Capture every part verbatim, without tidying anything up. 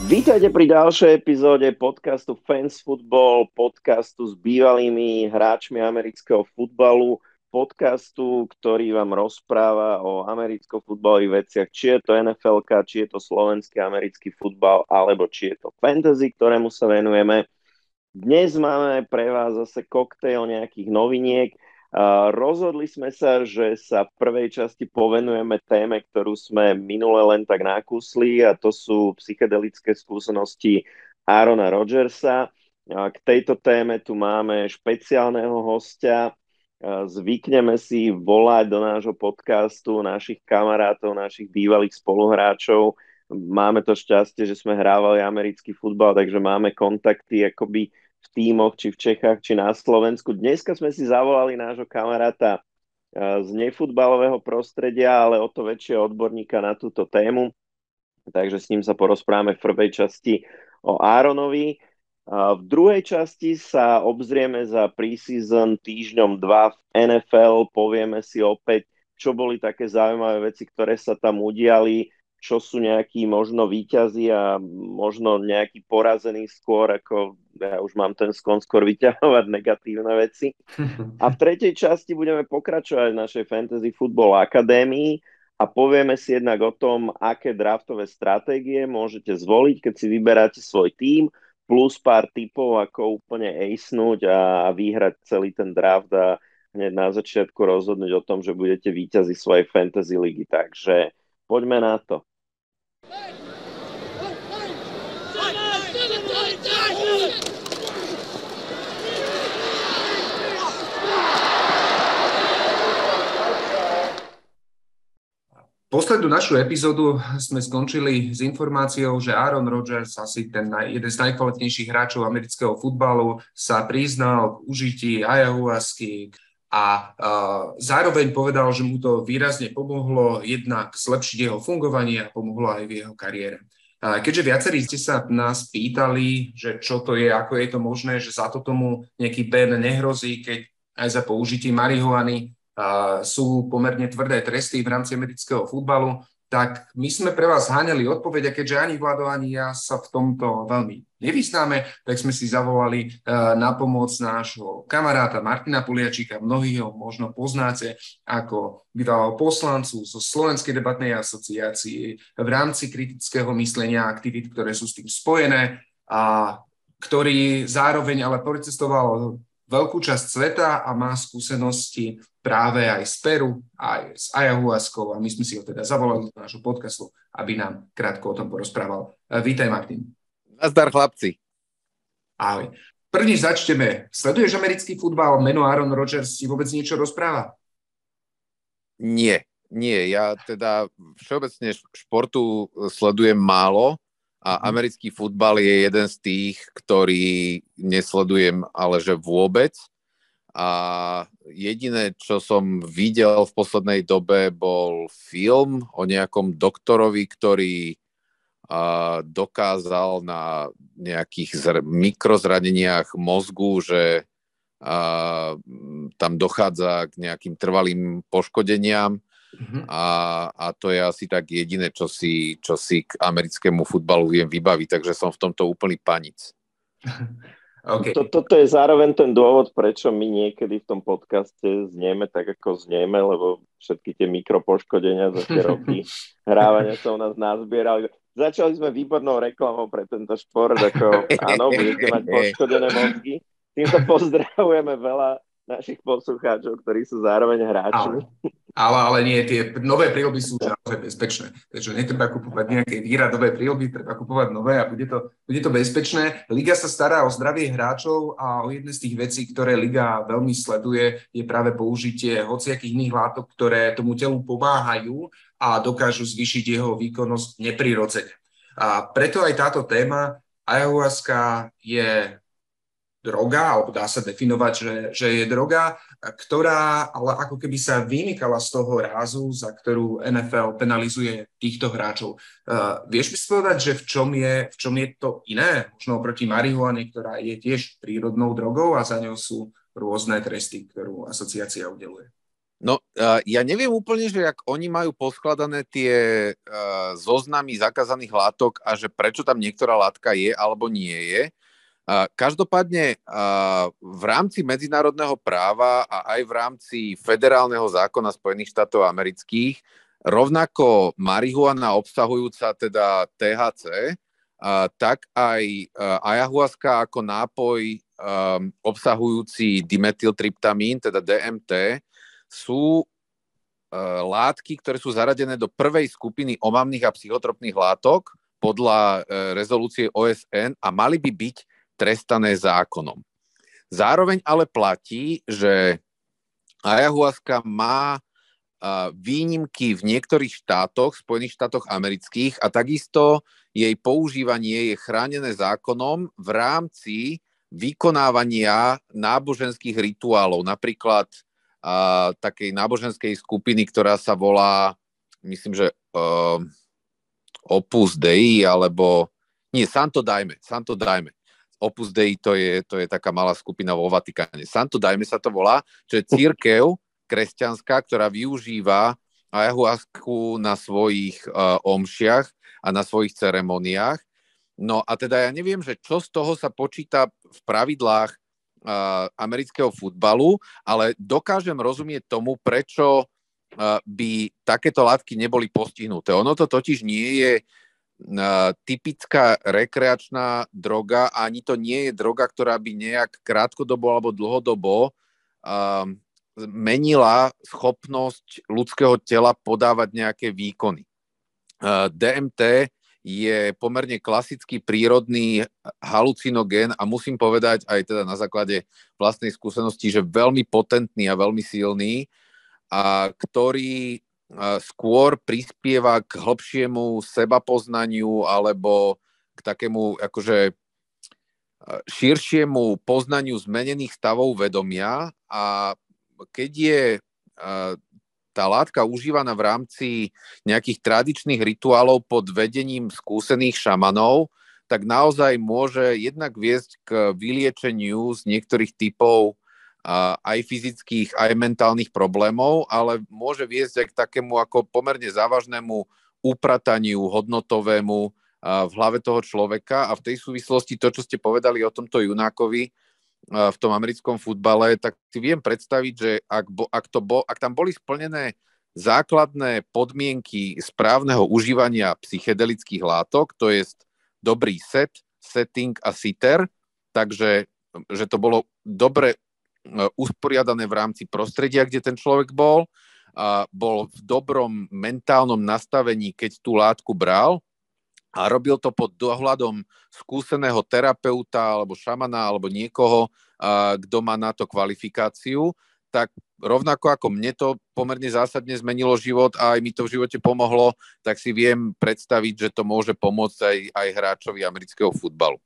Vítajte pri ďalšej epizóde podcastu Fans Football, podcastu s bývalými hráčmi amerického futbalu, podcastu, ktorý vám rozpráva o americko-futbalových veciach, či je to en ef elka, či je to slovenský americký futbal, alebo či je to fantasy, ktorému sa venujeme. Dnes máme pre vás zase koktejl nejakých noviniek. Uh, rozhodli sme sa, že sa v prvej časti povenujeme téme, ktorú sme minule len tak nakúsli, a to sú psychedelické skúsenosti Aarona Rodgersa. Uh, k tejto téme tu máme špeciálneho hostia. Uh, zvykneme si volať do nášho podcastu našich kamarátov, našich bývalých spoluhráčov. Máme to šťastie, že sme hrávali americký futbal, takže máme kontakty akoby v tímoch, či v Čechách, či na Slovensku. Dneska sme si zavolali nášho kamaráta z nefutbalového prostredia, ale o to väčšieho odborníka na túto tému. Takže s ním sa porozprávame v prvej časti o Aaronovi. V druhej časti sa obzrieme za preseason týždňom dva v en ef el. Povieme si opäť, čo boli také zaujímavé veci, ktoré sa tam udiali, čo sú nejakí možno víťazi a možno nejakí porazení skôr, ako ja už mám ten skon skôr vyťahovať negatívne veci. A v tretej časti budeme pokračovať v našej Fantasy Football Akadémii a povieme si jednak o tom, aké draftové stratégie môžete zvoliť, keď si vyberáte svoj tím, plus pár tipov, ako úplne acenúť a vyhrať celý ten draft a hneď na začiatku rozhodnúť o tom, že budete víťazi svojej fantasy ligy. Takže poďme na to. Poslednú našu epizódu sme skončili s informáciou, že Aaron Rodgers, asi ten jeden z najkvalitnejších hráčov amerického futbalu, sa priznal k užití ayahuasky a uh, zároveň povedal, že mu to výrazne pomohlo jednak zlepšiť jeho fungovanie a pomohlo aj v jeho kariére. Uh, keďže viacerí ste sa nás pýtali, že čo to je, ako je to možné, že za to tomu nejaký ban nehrozí, keď aj za použitie marihuany uh, sú pomerne tvrdé tresty v rámci amerického futbalu, tak my sme pre vás háňali odpoveď, a keďže ani Vlado, ani ja sa v tomto veľmi nevyznáme, tak sme si zavolali uh, na pomoc nášho kamaráta Martina Poliačika. Mnohí ho možno poznáte ako bývalého poslancu zo Slovenskej debatnej asociácie v rámci kritického myslenia a aktivít, ktoré sú s tým spojené, a ktorý zároveň ale precestoval veľkú časť sveta a má skúsenosti práve aj z Peru, aj s ayahuaskou, a my sme si ho teda zavolali do nášho podcastu, aby nám krátko o tom porozprával. Vítaj, Martin. Nazdar, chlapci. Ahoj. První začneme. Sleduješ americký futbal? Meno Aaron Rodgers ti vôbec niečo rozpráva? Nie, nie. Ja teda všeobecne športu sledujem málo a americký futbal je jeden z tých, ktorý nesledujem, ale že vôbec. A jediné, čo som videl v poslednej dobe, bol film o nejakom doktorovi, ktorý a, dokázal na nejakých zr- mikrozraneniach mozgu, že a, tam dochádza k nejakým trvalým poškodeniam. Mm-hmm. A, a to je asi tak jediné, čo si, čo si k americkému futbalu viem vybaviť, takže som v tomto úplný panic. Okay. Toto je zároveň ten dôvod, prečo my niekedy v tom podcaste znieme tak, ako znieme, lebo všetky tie mikropoškodenia za tie roky hrávania sa u nás nazbierali. Začali sme výbornou reklamou pre tento šport, ako áno, budete mať poškodené mozgy. Týmto pozdravujeme veľa našich poslucháčov, ktorí sú zároveň hráči. Ale, ale nie, tie nové príľby sú naozaj bezpečné. Takže netreba kupovať nejaké výradové príľby, treba kupovať nové a bude to, bude to bezpečné. Liga sa stará o zdravie hráčov a o jedné z tých vecí, ktoré Liga veľmi sleduje, je práve použitie hociakých iných látok, ktoré tomu telu pomáhajú a dokážu zvýšiť jeho výkonnosť neprirodzene. A preto aj táto téma ayahuasca je droga, alebo dá sa definovať, že, že je droga, ktorá ale ako keby sa vymykala z toho rázu, za ktorú en ef el penalizuje týchto hráčov. Uh, vieš mi povedať, že v čom, je, v čom je to iné? Možno oproti marihuane, ktorá je tiež prírodnou drogou a za ňou sú rôzne tresty, ktorú asociácia udeluje. No, uh, ja neviem úplne, že ak oni majú poskladané tie uh, zoznamy zakázaných látok a že prečo tam niektorá látka je alebo nie je. Uh, každopádne uh, v rámci medzinárodného práva a aj v rámci federálneho zákona Spojených štátov amerických rovnako marihuana obsahujúca teda té há cé, uh, tak aj uh, ayahuasca ako nápoj um, obsahujúci dimethyltryptamín, teda dé em té, sú e, látky, ktoré sú zaradené do prvej skupiny omamných a psychotropných látok podľa e, rezolúcie ó es en a mali by byť trestané zákonom. Zároveň ale platí, že ayahuasca má e, výnimky v niektorých štátoch, Spojených štátoch amerických, a takisto jej používanie je chránené zákonom v rámci vykonávania náboženských rituálov, napríklad a takej náboženskej skupiny, ktorá sa volá, myslím, že uh, Opus Dei, alebo nie, Santo Daime, Santo Daime. Opus Dei to je, to je taká malá skupina vo Vatikáne. Santo Daime sa to volá, čo je cirkev kresťanská, ktorá využíva ayahuasku na svojich uh, omšiach a na svojich ceremoniách. No a teda ja neviem, že čo z toho sa počíta v pravidlách amerického futbalu, ale dokážem rozumieť tomu, prečo by takéto látky neboli postihnuté. Ono to totiž nie je typická rekreačná droga, ani to nie je droga, ktorá by nejak krátkodobo alebo dlhodobo menila schopnosť ľudského tela podávať nejaké výkony. dé em té je pomerne klasický prírodný halucinogén a musím povedať aj teda na základe vlastnej skúsenosti, že veľmi potentný a veľmi silný, a ktorý skôr prispieva k hlbšiemu sebapoznaniu alebo k takému akože širšiemu poznaniu zmenených stavov vedomia, a keď je tá látka užívaná v rámci nejakých tradičných rituálov pod vedením skúsených šamanov, tak naozaj môže jednak viesť k vyliečeniu z niektorých typov uh, aj fyzických, aj mentálnych problémov, ale môže viesť aj k takému ako pomerne závažnému uprataniu hodnotovému uh, v hlave toho človeka. A v tej súvislosti to, čo ste povedali o tomto Junákovi v tom americkom futbale, tak si viem predstaviť, že ak, bo, ak, to bo, ak tam boli splnené základné podmienky správneho užívania psychedelických látok, to je dobrý set, setting a sitter, takže že to bolo dobre usporiadané v rámci prostredia, kde ten človek bol, a bol v dobrom mentálnom nastavení, keď tú látku bral, a robil to pod dohľadom skúseného terapeuta alebo šamana alebo niekoho, kto má na to kvalifikáciu, tak rovnako ako mne to pomerne zásadne zmenilo život a aj mi to v živote pomohlo, tak si viem predstaviť, že to môže pomôcť aj, aj hráčovi amerického futbalu.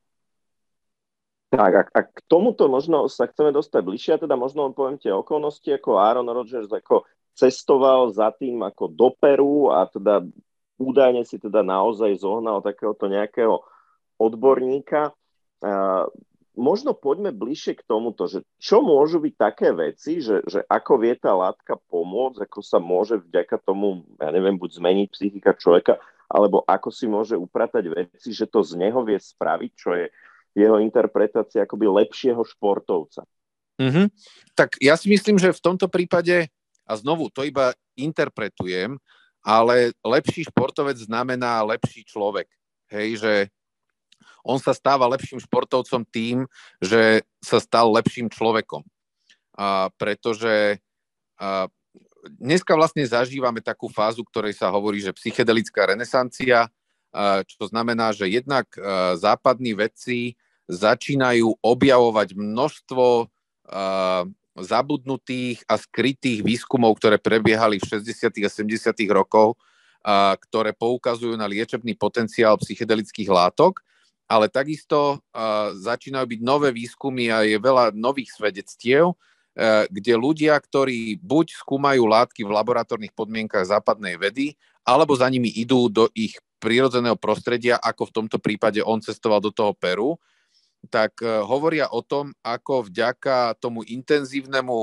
Tak, a, a k tomuto možno sa chceme dostať bližšie, teda možno len poviem tie okolnosti, ako Aaron Rodgers ako cestoval za tým ako do Peru a teda údajne si teda naozaj zohnal takéhoto nejakého odborníka. Uh, možno poďme bližšie k tomuto, že čo môžu byť také veci, že, že ako vie tá látka pomôcť, ako sa môže vďaka tomu, ja neviem, buď zmeniť psychika človeka, alebo ako si môže upratať veci, že to z neho vie spraviť, čo je jeho interpretácia akoby lepšieho športovca. Mm-hmm. Tak ja si myslím, že v tomto prípade, a znovu to iba interpretujem, ale lepší športovec znamená lepší človek. Hej, že on sa stáva lepším športovcom tým, že sa stal lepším človekom. A pretože a dneska vlastne zažívame takú fázu, ktorej sa hovorí, že psychedelická renesancia, a čo znamená, že jednak a západní vedci začínajú objavovať množstvo a, zabudnutých a skrytých výskumov, ktoré prebiehali v šesťdesiatych a sedemdesiatych rokoch, a, ktoré poukazujú na liečebný potenciál psychedelických látok, ale takisto a, začínajú byť nové výskumy a je veľa nových svedectiev, a, kde ľudia, ktorí buď skúmajú látky v laboratórnych podmienkach západnej vedy, alebo za nimi idú do ich prírodzeného prostredia, ako v tomto prípade on cestoval do toho Peru, tak hovoria o tom, ako vďaka tomu intenzívnemu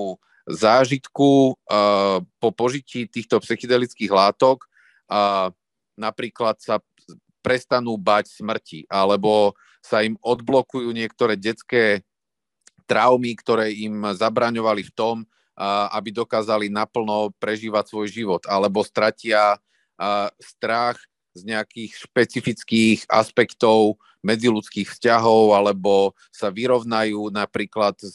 zážitku uh, po požití týchto psychedelických látok uh, napríklad sa prestanú bať smrti, alebo sa im odblokujú niektoré detské traumy, ktoré im zabraňovali v tom, uh, aby dokázali naplno prežívať svoj život, alebo stratia uh, strach z nejakých špecifických aspektov medziľudských vzťahov, alebo sa vyrovnajú napríklad s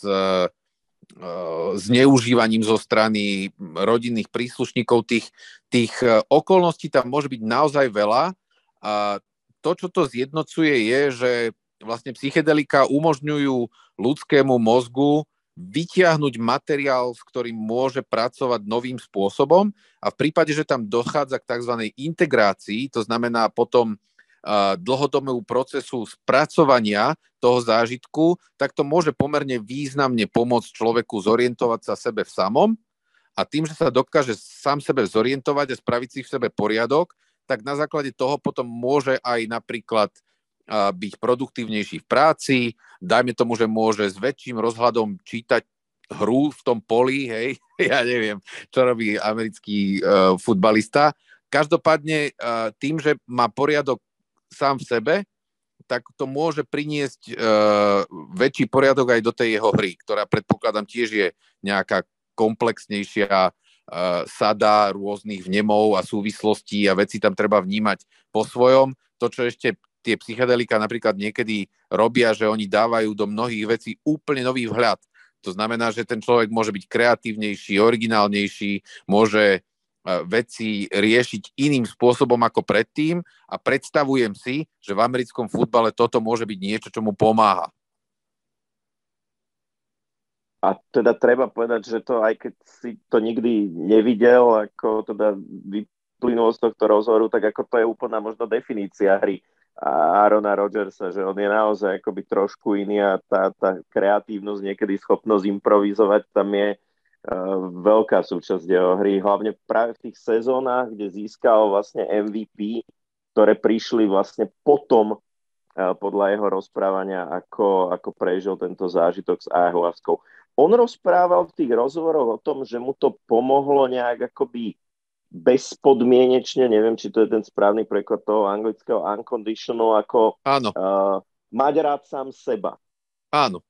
zneužívaním zo strany rodinných príslušníkov. Tých, tých okolností tam môže byť naozaj veľa. A to, čo to zjednocuje, je, že vlastne psychedelika umožňujú ľudskému mozgu vytiahnuť materiál, s ktorým môže pracovať novým spôsobom, a v prípade, že tam dochádza k tzv. Integrácii, to znamená potom dlhodobému procesu spracovania toho zážitku, tak to môže pomerne významne pomôcť človeku zorientovať sa sebe v samom, a tým, že sa dokáže sám sebe zorientovať a spraviť si v sebe poriadok, tak na základe toho potom môže aj napríklad byť produktívnejší v práci, dajme tomu, že môže s väčším rozhľadom čítať hru v tom poli, hej, ja neviem, čo robí americký uh, futbalista. Každopádne uh, tým, že má poriadok sám v sebe, tak to môže priniesť uh, väčší poriadok aj do tej jeho hry, ktorá predpokladám tiež je nejaká komplexnejšia uh, sada rôznych vnemov a súvislostí a veci tam treba vnímať po svojom. To, čo ešte tie psychedelika napríklad niekedy robia, že oni dávajú do mnohých vecí úplne nový vhľad. To znamená, že ten človek môže byť kreatívnejší, originálnejší, môže veci riešiť iným spôsobom ako predtým, a predstavujem si, že v americkom futbale toto môže byť niečo, čo mu pomáha. A teda treba povedať, že to, aj keď si to nikdy nevidel, ako teda vyplynulo z tohto rozhovoru, tak ako to je úplná možno definícia hry Aarona Rodgersa, že on je naozaj akoby trošku iný, a tá, tá kreatívnosť, niekedy schopnosť improvizovať tam je Uh, veľká súčasť jeho hry, hlavne práve v tých sezónach, kde získal vlastne em ví pí, ktoré prišli vlastne potom uh, podľa jeho rozprávania, ako, ako prežil tento zážitok s ayahuaskou. On rozprával v tých rozhovoroch o tom, že mu to pomohlo nejak akoby bezpodmienečne, neviem, či to je ten správny preklad toho anglického unconditional, ako uh, mať rád sám seba. Áno.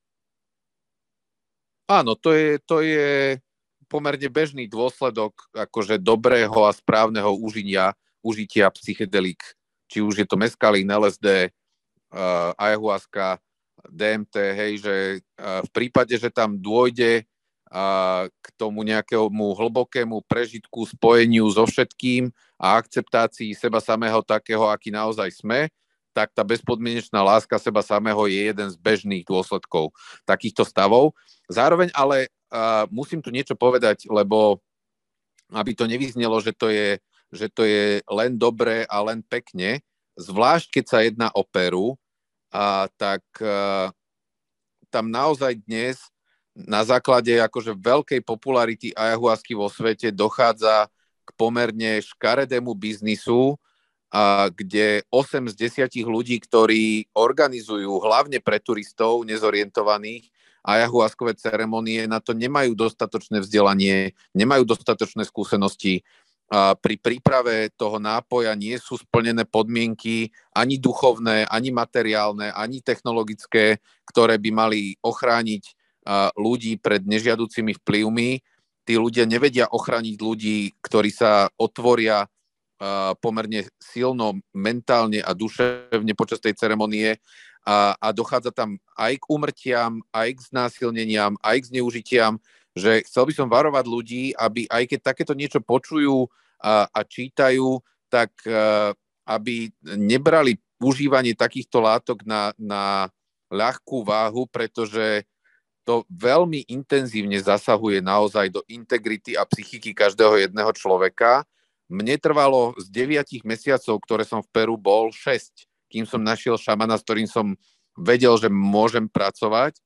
Áno, to je, to je pomerne bežný dôsledok akože dobrého a správneho užitia, užitia psychedelik. Či už je to meskalín, el es dé, uh, ayahuasca, dé em té, hej, že uh, v prípade, že tam dôjde uh, k tomu nejakému hlbokému prežitku, spojeniu so všetkým a akceptácii seba samého takého, aký naozaj sme, tak tá bezpodmienečná láska seba samého je jeden z bežných dôsledkov takýchto stavov. Zároveň ale uh, musím tu niečo povedať, lebo aby to nevyznelo, že to je, že to je len dobré a len pekne, zvlášť keď sa jedná o Peru, uh, tak uh, tam naozaj dnes na základe akože veľkej popularity ayahuasky vo svete dochádza k pomerne škaredému biznisu, a kde osem z desiatich ľudí, ktorí organizujú hlavne pre turistov nezorientovaných ayahuaskové ceremonie, na to nemajú dostatočné vzdelanie, nemajú dostatočné skúsenosti. A pri príprave toho nápoja nie sú splnené podmienky ani duchovné, ani materiálne, ani technologické, ktoré by mali ochrániť ľudí pred nežiaducimi vplyvmi. Tí ľudia nevedia ochrániť ľudí, ktorí sa otvoria pomerne silno mentálne a duševne počas tej ceremonie, a, a dochádza tam aj k úmrtiam, aj k znásilneniam, aj k zneužitiam, že chcel by som varovať ľudí, aby aj keď takéto niečo počujú a, a čítajú, tak a, aby nebrali užívanie takýchto látok na, na ľahkú váhu, pretože to veľmi intenzívne zasahuje naozaj do integrity a psychiky každého jedného človeka. Mne trvalo z deviatich mesiacov, ktoré som v Peru bol, šesť, kým som našiel šamana, s ktorým som vedel, že môžem pracovať.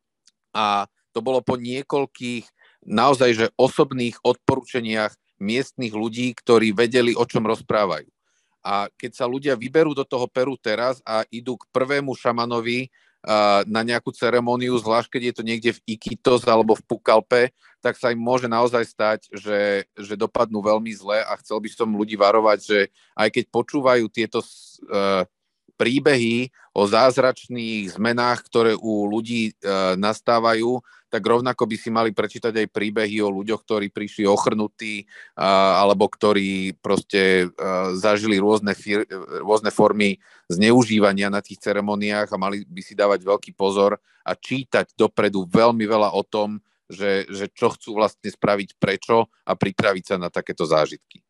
A to bolo po niekoľkých naozaj že osobných odporúčaniach miestnych ľudí, ktorí vedeli, o čom rozprávajú. A keď sa ľudia vyberú do toho Peru teraz a idú k prvému šamanovi uh, na nejakú ceremóniu, zvlášť keď je to niekde v Iquitos alebo v Pucallpe, tak sa im môže naozaj stať, že, že dopadnú veľmi zle a chcel by som ľudí varovať, že aj keď počúvajú tieto uh, príbehy o zázračných zmenách, ktoré u ľudí uh, nastávajú, tak rovnako by si mali prečítať aj príbehy o ľuďoch, ktorí prišli ochrnutí uh, alebo ktorí proste uh, zažili rôzne, fir- rôzne formy zneužívania na tých ceremoniách a mali by si dávať veľký pozor a čítať dopredu veľmi veľa o tom, Že, že čo chcú vlastne spraviť, prečo a pripraviť sa na takéto zážitky.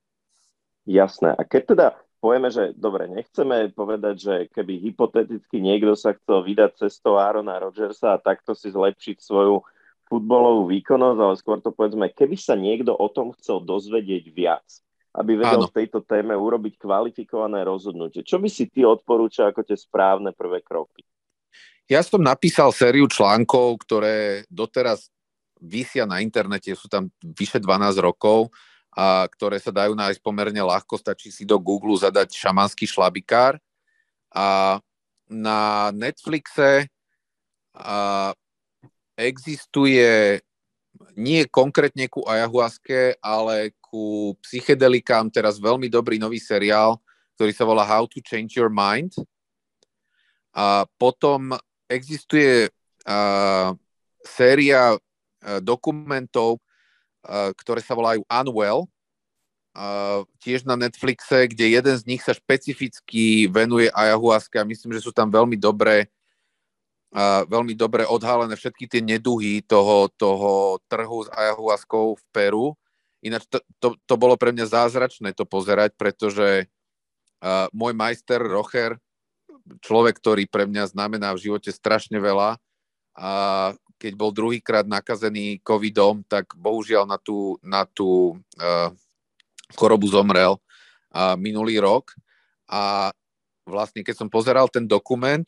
Jasné. A keď teda povieme, že dobre, nechceme povedať, že keby hypoteticky niekto sa chcel vydať cestou Aarona Rodgersa a takto si zlepšiť svoju futbalovú výkonnosť, ale skôr to povedzme, keby sa niekto o tom chcel dozvedieť viac, aby vedel Áno. v tejto téme urobiť kvalifikované rozhodnutie. Čo by si ty odporúčal ako tie správne prvé kroky? Ja som napísal sériu článkov, ktoré doteraz visia na internete, sú tam vyše dvanásť rokov, a ktoré sa dajú nájsť pomerne ľahko, stačí si do Google zadať šamanský šlabikár. A na Netflixe a existuje nie konkrétne ku ayahuaske, ale ku psychedelikám teraz veľmi dobrý nový seriál, ktorý sa volá How to Change Your Mind. A potom existuje uh, séria uh, dokumentov, uh, ktoré sa volajú Unwell, uh, tiež na Netflixe, kde jeden z nich sa špecificky venuje ayahuaske a myslím, že sú tam veľmi dobré, uh, veľmi dobre odhalené všetky tie neduhy toho, toho trhu s ayahuaskou v Peru. Ináč to, to, to bolo pre mňa zázračné to pozerať, pretože uh, môj majster Rocher, človek, ktorý pre mňa znamená v živote strašne veľa a keď bol druhýkrát nakazený covidom, tak bohužiaľ na tú, na tú uh, chorobu zomrel uh, minulý rok a vlastne keď som pozeral ten dokument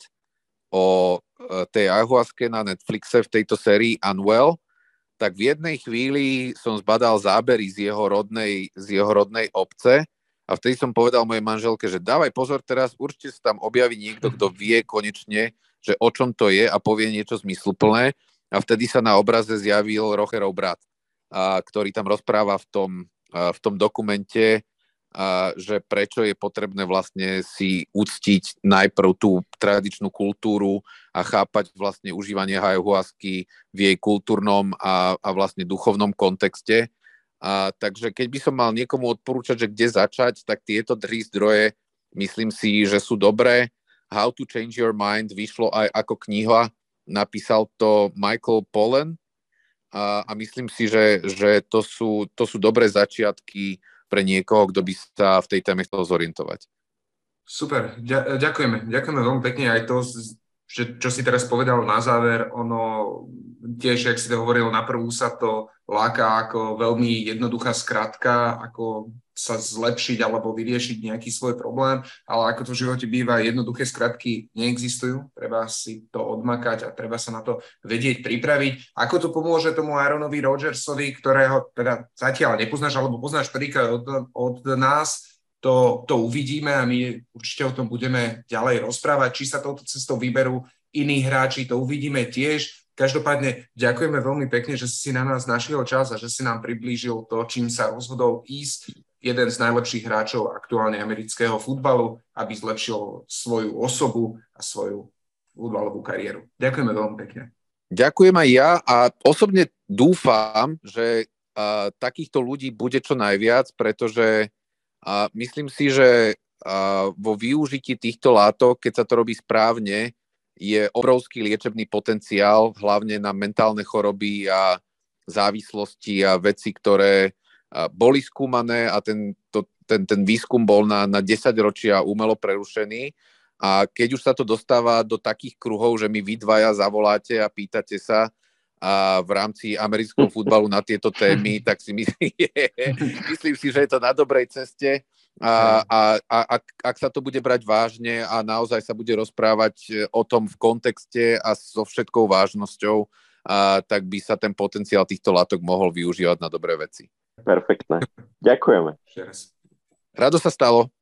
o uh, tej ayahuaske na Netflixe v tejto sérii Unwell, tak v jednej chvíli som zbadal zábery z jeho rodnej, z jeho rodnej obce. A vtedy som povedal mojej manželke, že dávaj pozor teraz, určite sa tam objaví niekto, kto vie konečne, že o čom to je a povie niečo zmysluplné. A vtedy sa na obraze zjavil Rocherov brat, a, ktorý tam rozpráva v tom, a, v tom dokumente, a, že prečo je potrebné vlastne si uctiť najprv tú tradičnú kultúru a chápať vlastne užívanie ayahuasky v jej kultúrnom a, a vlastne duchovnom kontexte. A, takže keď by som mal niekomu odporúčať, že kde začať, tak tieto tri zdroje myslím si, že sú dobré. How to Change Your Mind vyšlo aj ako kniha, napísal to Michael Pollan a, a myslím si, že, že to, sú, to sú dobré začiatky pre niekoho, kto by sa v tej téme chcel zorientovať. Super, ďakujeme. Ďakujeme veľmi pekne aj to, že, čo si teraz povedal na záver, ono tiež, jak si to hovoril, na prvú sa to láka ako veľmi jednoduchá skratka, ako sa zlepšiť alebo vyriešiť nejaký svoj problém, ale ako to v živote býva, jednoduché skratky neexistujú, treba si to odmakať a treba sa na to vedieť pripraviť. Ako to pomôže tomu Aaronovi Rodgersovi, ktorého teda zatiaľ nepoznáš alebo poznáš prvýkrát od, od nás, to, to uvidíme a my určite o tom budeme ďalej rozprávať. Či sa touto cestou vyberú iní hráči, to uvidíme tiež. Každopádne ďakujeme veľmi pekne, že si na nás našiel čas a že si nám priblížil to, čím sa rozhodol ísť jeden z najlepších hráčov aktuálne amerického futbalu, aby zlepšil svoju osobu a svoju futbalovú kariéru. Ďakujeme veľmi pekne. Ďakujem aj ja a osobne dúfam, že uh, takýchto ľudí bude čo najviac, pretože uh, myslím si, že uh, vo využití týchto látok, keď sa to robí správne, je obrovský liečebný potenciál, hlavne na mentálne choroby a závislosti a veci, ktoré boli skúmané a ten, to, ten, ten výskum bol na, na desaťročia umelo prerušený. A keď už sa to dostáva do takých kruhov, že mi vy dvaja zavoláte a pýtate sa a v rámci amerického futbalu na tieto témy, tak si myslím, myslím si, že je to na dobrej ceste. A, a, a ak, ak sa to bude brať vážne a naozaj sa bude rozprávať o tom v kontexte a so všetkou vážnosťou, a, tak by sa ten potenciál týchto látok mohol využívať na dobré veci. Perfektné. Ďakujeme. Rado sa stalo.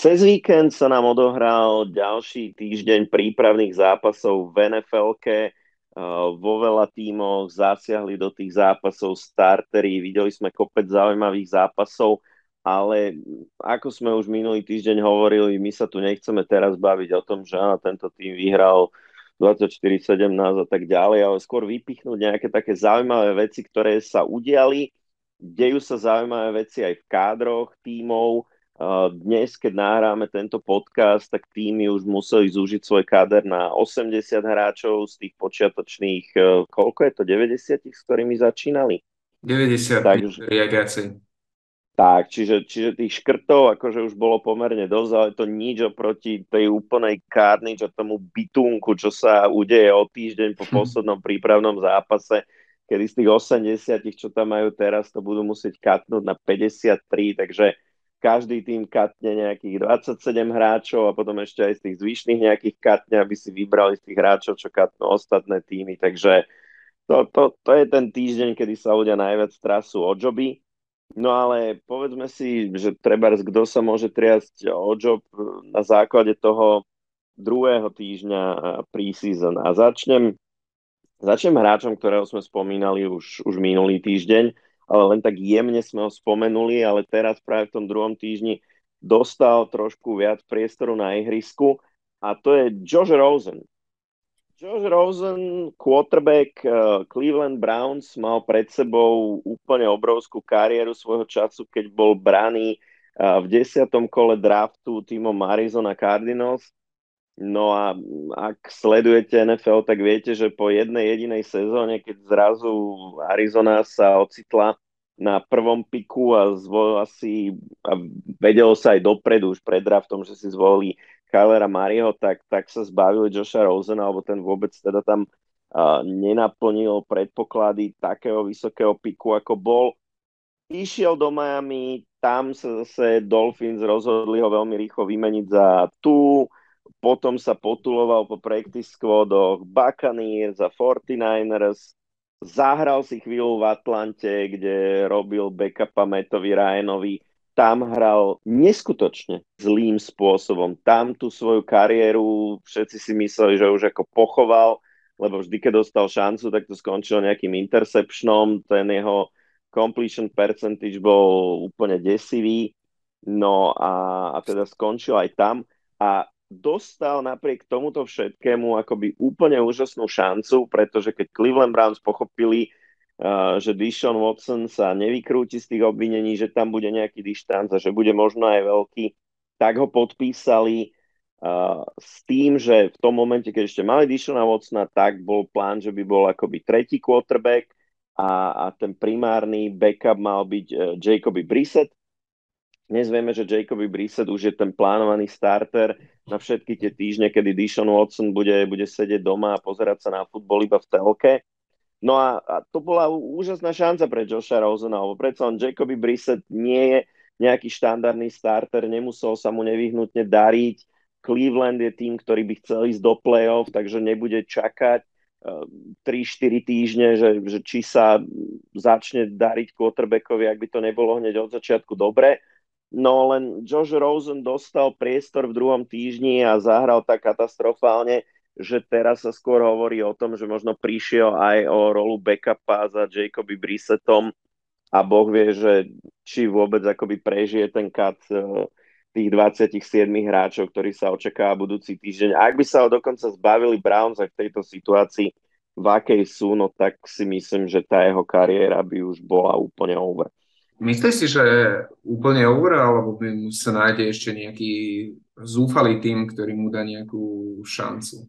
Cez víkend sa nám odohral ďalší týždeň prípravných zápasov v en ef elke. Vo veľa tímoch zasiahli do tých zápasov starteri, videli sme kopec zaujímavých zápasov, ale ako sme už minulý týždeň hovorili, my sa tu nechceme teraz baviť o tom, že áno, tento tým vyhral dvadsaťštyri sedemnásť a tak ďalej, ale skôr vypichnúť nejaké také zaujímavé veci, ktoré sa udiali. Dejú sa zaujímavé veci aj v kádroch tímov. Dnes, keď nahráme tento podcast, tak týmy už museli zúžiť svoj káder na osemdesiat hráčov z tých počiatočných, koľko je to, deväťdesiat, s ktorými začínali? deväťdesiat, takže aj viacej. Tak, čiže, čiže tých škrtov akože už bolo pomerne dosť, ale to nič oproti tej úplnej carnage a tomu bitúnku, čo sa udeje o týždeň po poslednom prípravnom zápase, kedy z tých osemdesiat, čo tam majú teraz, to budú musieť katnúť na päťdesiattri, takže každý tým katne nejakých dvadsaťsedem hráčov a potom ešte aj z tých zvyšných nejakých katne, aby si vybrali z tých hráčov, čo katnú ostatné týmy. Takže to, to, to je ten týždeň, kedy sa ľudia najviac trasú o joby. No ale povedzme si, že trebárs, kto sa môže triasť o job na základe toho druhého týždňa pre-season. A začnem, začnem hráčom, ktorého sme spomínali už, už minulý týždeň, ale len tak jemne sme ho spomenuli, ale teraz práve v tom druhom týždni dostal trošku viac priestoru na ihrisku a to je Josh Rosen. Josh Rosen, quarterback uh, Cleveland Browns, mal pred sebou úplne obrovskú kariéru svojho času, keď bol braný uh, v desiatom kole draftu tímom Arizona Cardinals. No a ak sledujete en ef el, tak viete, že po jednej jedinej sezóne, keď zrazu Arizona sa ocitla na prvom piku a zvolil asi, a vedelo sa aj dopredu už pred draftom, že si zvolili Kylera Murrayho, tak, tak sa zbavili Josha Rosena, alebo ten vôbec teda tam uh, nenaplnil predpoklady takého vysokého piku, ako bol. Išiel do Miami, tam sa zase Dolphins rozhodli ho veľmi rýchlo vymeniť za tú, potom sa potuloval po practice squadoch Buccaneers a forty-niners, zahral si chvíľu v Atlante, kde robil backupa Mattovi Ryanovi, tam hral neskutočne zlým spôsobom, tam tú svoju kariéru všetci si mysleli, že už ako pochoval, lebo vždy, keď dostal šancu, tak to skončilo nejakým interceptionom, ten jeho completion percentage bol úplne desivý, no a, a teda skončil aj tam a dostal napriek tomuto všetkému akoby úplne úžasnú šancu, pretože keď Cleveland Browns pochopili, uh, že Deshaun Watson sa nevykrúti z tých obvinení, že tam bude nejaký dištanc a že bude možno aj veľký, tak ho podpísali uh, s tým, že v tom momente, keď ešte mali Deshauna Watsona, tak bol plán, že by bol akoby tretí quarterback a, a ten primárny backup mal byť uh, Jacoby Brissett. Dnes vieme, že Jacoby Brissett už je ten plánovaný starter na všetky tie týždne, kedy Deshaun Watson bude, bude sedieť doma a pozerať sa na futbol iba v telke. No a, a to bola úžasná šanca pre Josha Rosena, lebo predsa on Jacoby Brissett nie je nejaký štandardný starter, nemusel sa mu nevyhnutne dariť. Cleveland je tým, ktorý by chcel ísť do play-off, takže nebude čakať uh, tri štyri týždne, že, že či sa začne dariť quarterbackovi, ak by to nebolo hneď od začiatku dobre. No len Josh Rosen dostal priestor v druhom týždni a zahral tak katastrofálne, že teraz sa skôr hovorí o tom, že možno prišiel aj o rolu backupa za Jacoby Brissettom a Boh vie, že či vôbec akoby prežije ten cut tých dvadsaťsedem hráčov, ktorý sa očakáva budúci týždeň. A ak by sa ho dokonca zbavili Browns aj v tejto situácii, v akej sú, no tak si myslím, že tá jeho kariéra by už bola úplne over. Myslíš si, že úplne over, alebo by sa nájde ešte nejaký zúfalý tým, ktorý mu dá nejakú šancu?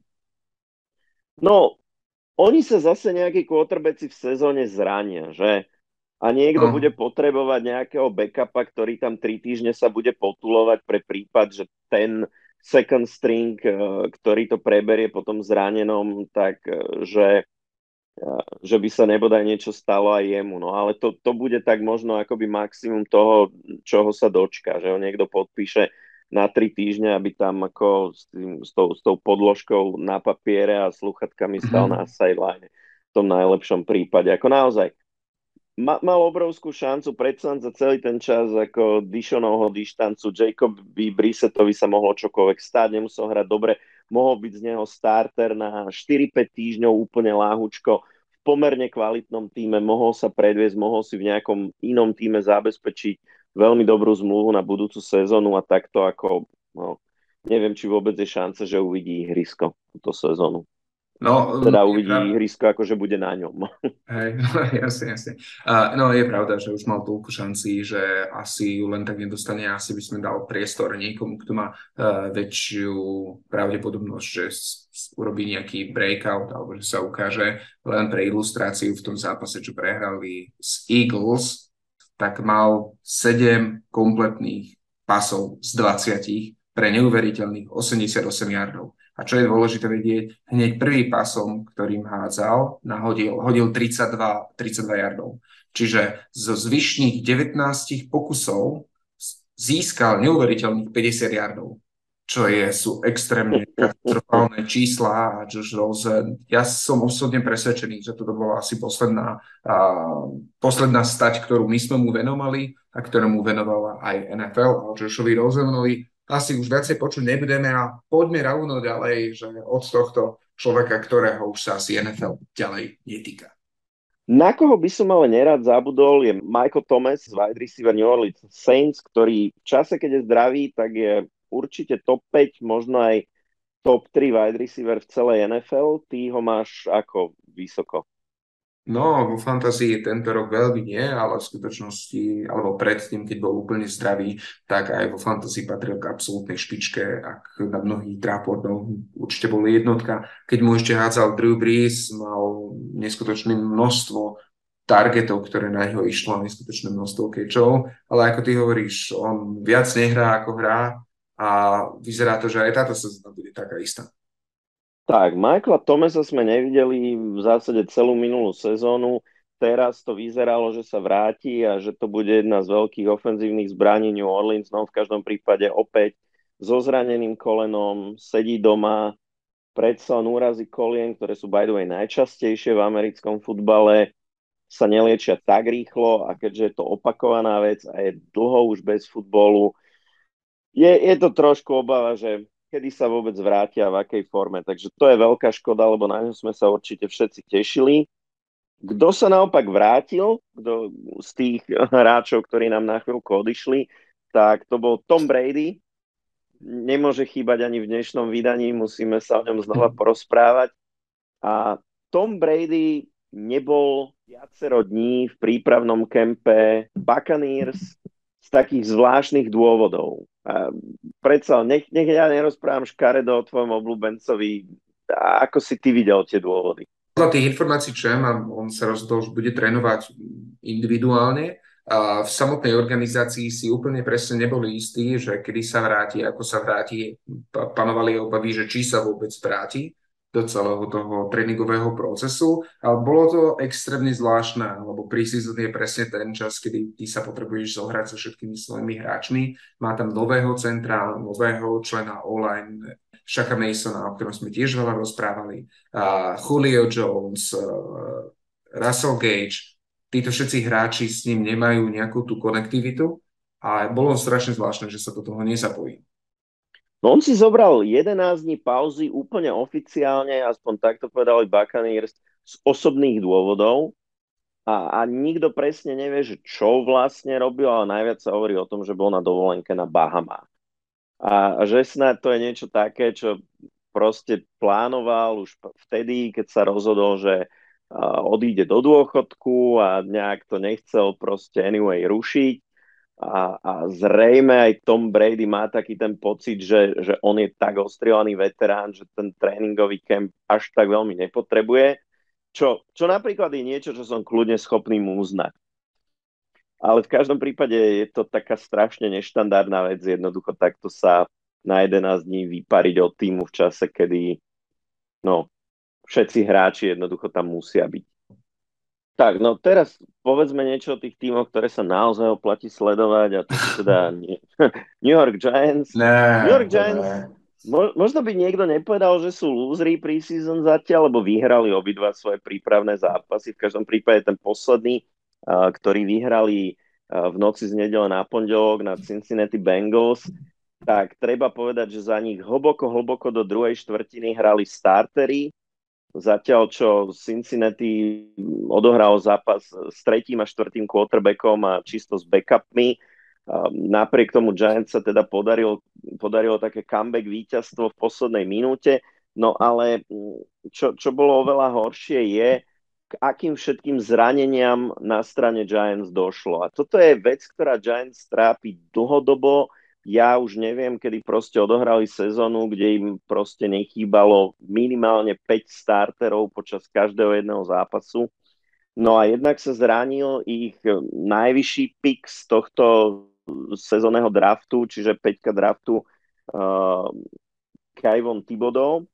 No, oni sa zase nejakí quarterbacki v sezóne zrania, že? A niekto uh. bude potrebovať nejakého backupa, ktorý tam tri týždne sa bude potulovať pre prípad, že ten second string, ktorý to preberie potom zranenom, tak že že by sa nebodaj niečo stalo aj jemu. No ale to, to bude tak možno akoby maximum toho, čoho sa dočka, že ho niekto podpíše na tri týždne, aby tam ako s, tým, s, tou, s tou podložkou na papiere a sluchatkami stal mm-hmm. na sideline v tom najlepšom prípade. Ako naozaj ma, mal obrovskú šancu predsa za celý ten čas ako Dishonovho dištancu. Jacobi Brissettovi sa mohlo čokoľvek stať, nemusel hrať dobre, mohol byť z neho starter na štyri päť týždňov úplne láhučko v pomerne kvalitnom týme, mohol sa predviesť, mohol si v nejakom inom týme zabezpečiť veľmi dobrú zmluvu na budúcu sezónu a takto ako, no, neviem, či vôbec je šanca, že uvidí ihrisko túto sezónu. No, Teda je uvidí pravda. ihrisko, akože bude na ňom. Hej, no, jasne, jasne. Uh, no, je pravda, že už mal toľko šancí, že asi ju len tak nedostane. Asi by sme dal priestor niekomu, kto má uh, väčšiu pravdepodobnosť, že s- s- urobí nejaký breakout alebo že sa ukáže. Len pre ilustráciu v tom zápase, čo prehrali s Eagles, tak mal sedem kompletných pasov z dvadsať pre neuveriteľných osemdesiatosem yardov. A čo je dôležité vedieť, hneď prvý pasom, ktorým hádzal, nahodil, hodil tridsaťdva, tridsaťdva yardov. Čiže zo zvyšných devätnásť pokusov získal neuveriteľných päťdesiat yardov, čo je, sú extrémne katastrofálne čísla. A Josh Rosen, ja som osobne presvedčený, že toto bola asi posledná, a, posledná stať, ktorú my sme mu venovali a ktorému venovala aj en ef el a Joshovi Rosenovi. Asi už viacej počuť nebudeme a poďme rovno ďalej, že od tohto človeka, ktorého už sa asi en ef el ďalej netýka. Na koho by som ale nerad zabudol, je Michael Thomas, wide receiver New Orleans Saints, ktorý v čase, keď je zdravý, tak je určite top päť, možno aj top tri wide receiver v celej en ef el. Ty ho máš ako vysoko? No, vo fantázii tento rok veľmi nie, ale v skutočnosti, alebo predtým, keď bol úplne zdravý, tak aj vo fantázii patril k absolútnej špičke, ak na mnohých drápordov určite bol jednotka. Keď mu ešte hádzal Drew Brees, mal neskutočné množstvo targetov, ktoré na neho išlo, neskutočné množstvo catchov, ale ako ty hovoríš, on viac nehrá ako hrá a vyzerá to, že aj táto sezóna bude taká istá. Tak, Michaela Thomasa sme nevideli v zásade celú minulú sezónu. Teraz to vyzeralo, že sa vráti a že to bude jedna z veľkých ofenzívnych zbraní New Orleans. No v každom prípade opäť so zraneným kolenom, sedí doma, predsa len úrazy kolien, ktoré sú by the way najčastejšie v americkom futbale, sa neliečia tak rýchlo a keďže je to opakovaná vec a je dlho už bez futbolu, je, je to trošku obava, že kedy sa vôbec vrátia, v akej forme. Takže to je veľká škoda, lebo na ňu sme sa určite všetci tešili. Kto sa naopak vrátil, kto z tých hráčov, ktorí nám na chvíľku odišli, tak to bol Tom Brady. Nemôže chýbať ani v dnešnom vydaní, musíme sa o ňom znova porozprávať. A Tom Brady nebol viacero dní v prípravnom kempe Buccaneers z takých zvláštnych dôvodov. A predsa, nech, nech ja nerozprávam škaredo o tvojom obľúbencovi. Ako si ty videl tie dôvody? Podľa tých informácií, čo ja mám, on sa rozhodol, že bude trénovať individuálne. A v samotnej organizácii si úplne presne neboli istí, že kedy sa vráti, ako sa vráti. Panovali obavy, že či sa vôbec vráti do celého toho tréningového procesu. Ale bolo to extrémne zvláštne, lebo pre-season je presne ten čas, kedy ty sa potrebuješ zohrať so všetkými svojimi hráčmi. Má tam nového centra, nového člena online, Shaka Masona, o ktorom sme tiež veľa rozprávali, uh, Julio Jones, uh, Russell Gage, títo všetci hráči s ním nemajú nejakú tú konektivitu a bolo strašne zvláštne, že sa do toho nezapojí. No on si zobral jedenásť dní pauzy úplne oficiálne, aspoň takto povedali Buccaneers, z osobných dôvodov a, a nikto presne nevie, že čo vlastne robil, ale najviac sa hovorí o tom, že bol na dovolenke na Bahamách. A, a že snad to je niečo také, čo proste plánoval už vtedy, keď sa rozhodol, že uh, odíde do dôchodku a nejak to nechcel proste anyway rušiť. A, a zrejme aj Tom Brady má taký ten pocit, že, že on je tak ostrielaný veterán, že ten tréningový kemp až tak veľmi nepotrebuje, čo, čo napríklad je niečo, čo som kľudne schopný mu uznať. Ale v každom prípade je to taká strašne neštandardná vec, jednoducho takto sa na jedenásť dní vypariť od týmu v čase, kedy no, všetci hráči jednoducho tam musia byť. Tak, no teraz povedzme niečo o tých tímoch, ktoré sa naozaj oplatí sledovať a to sú teda New York Giants. Ne, New York Giants, mo- možno by niekto nepovedal, že sú lúzri pre-season zatiaľ, lebo vyhrali obidva svoje prípravné zápasy. V každom prípade ten posledný ktorí vyhrali v noci z nedeľa na pondelok nad Cincinnati Bengals, tak treba povedať, že za nich hlboko, hlboko do druhej štvrtiny hrali starteri, zatiaľ čo Cincinnati odohral zápas s tretím a štvrtým quarterbackom a čisto s backupmi. Napriek tomu Giants sa teda podarilo, podarilo také comeback víťazstvo v poslednej minúte, no ale čo, čo bolo oveľa horšie je, k akým všetkým zraneniam na strane Giants došlo. A toto je vec, ktorá Giants trápi dlhodobo. Ja už neviem, kedy proste odohrali sezónu, kde im proste nechýbalo minimálne päť starterov počas každého jedného zápasu. No a jednak sa zranil ich najvyšší pick z tohto sezónneho draftu, čiže päťka draftu uh, Kayvon Thibodeau,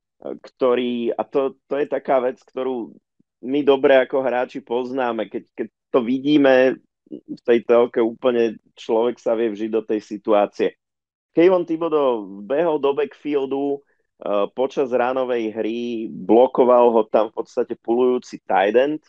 ktorý, a to, to je taká vec, ktorú my dobre ako hráči poznáme, keď, keď to vidíme v tej telke, úplne človek sa vie vžiť do tej situácie. Kayvon Thibodeau behol do backfieldu uh, počas ránovej hry, blokoval ho tam v podstate pulujúci tight end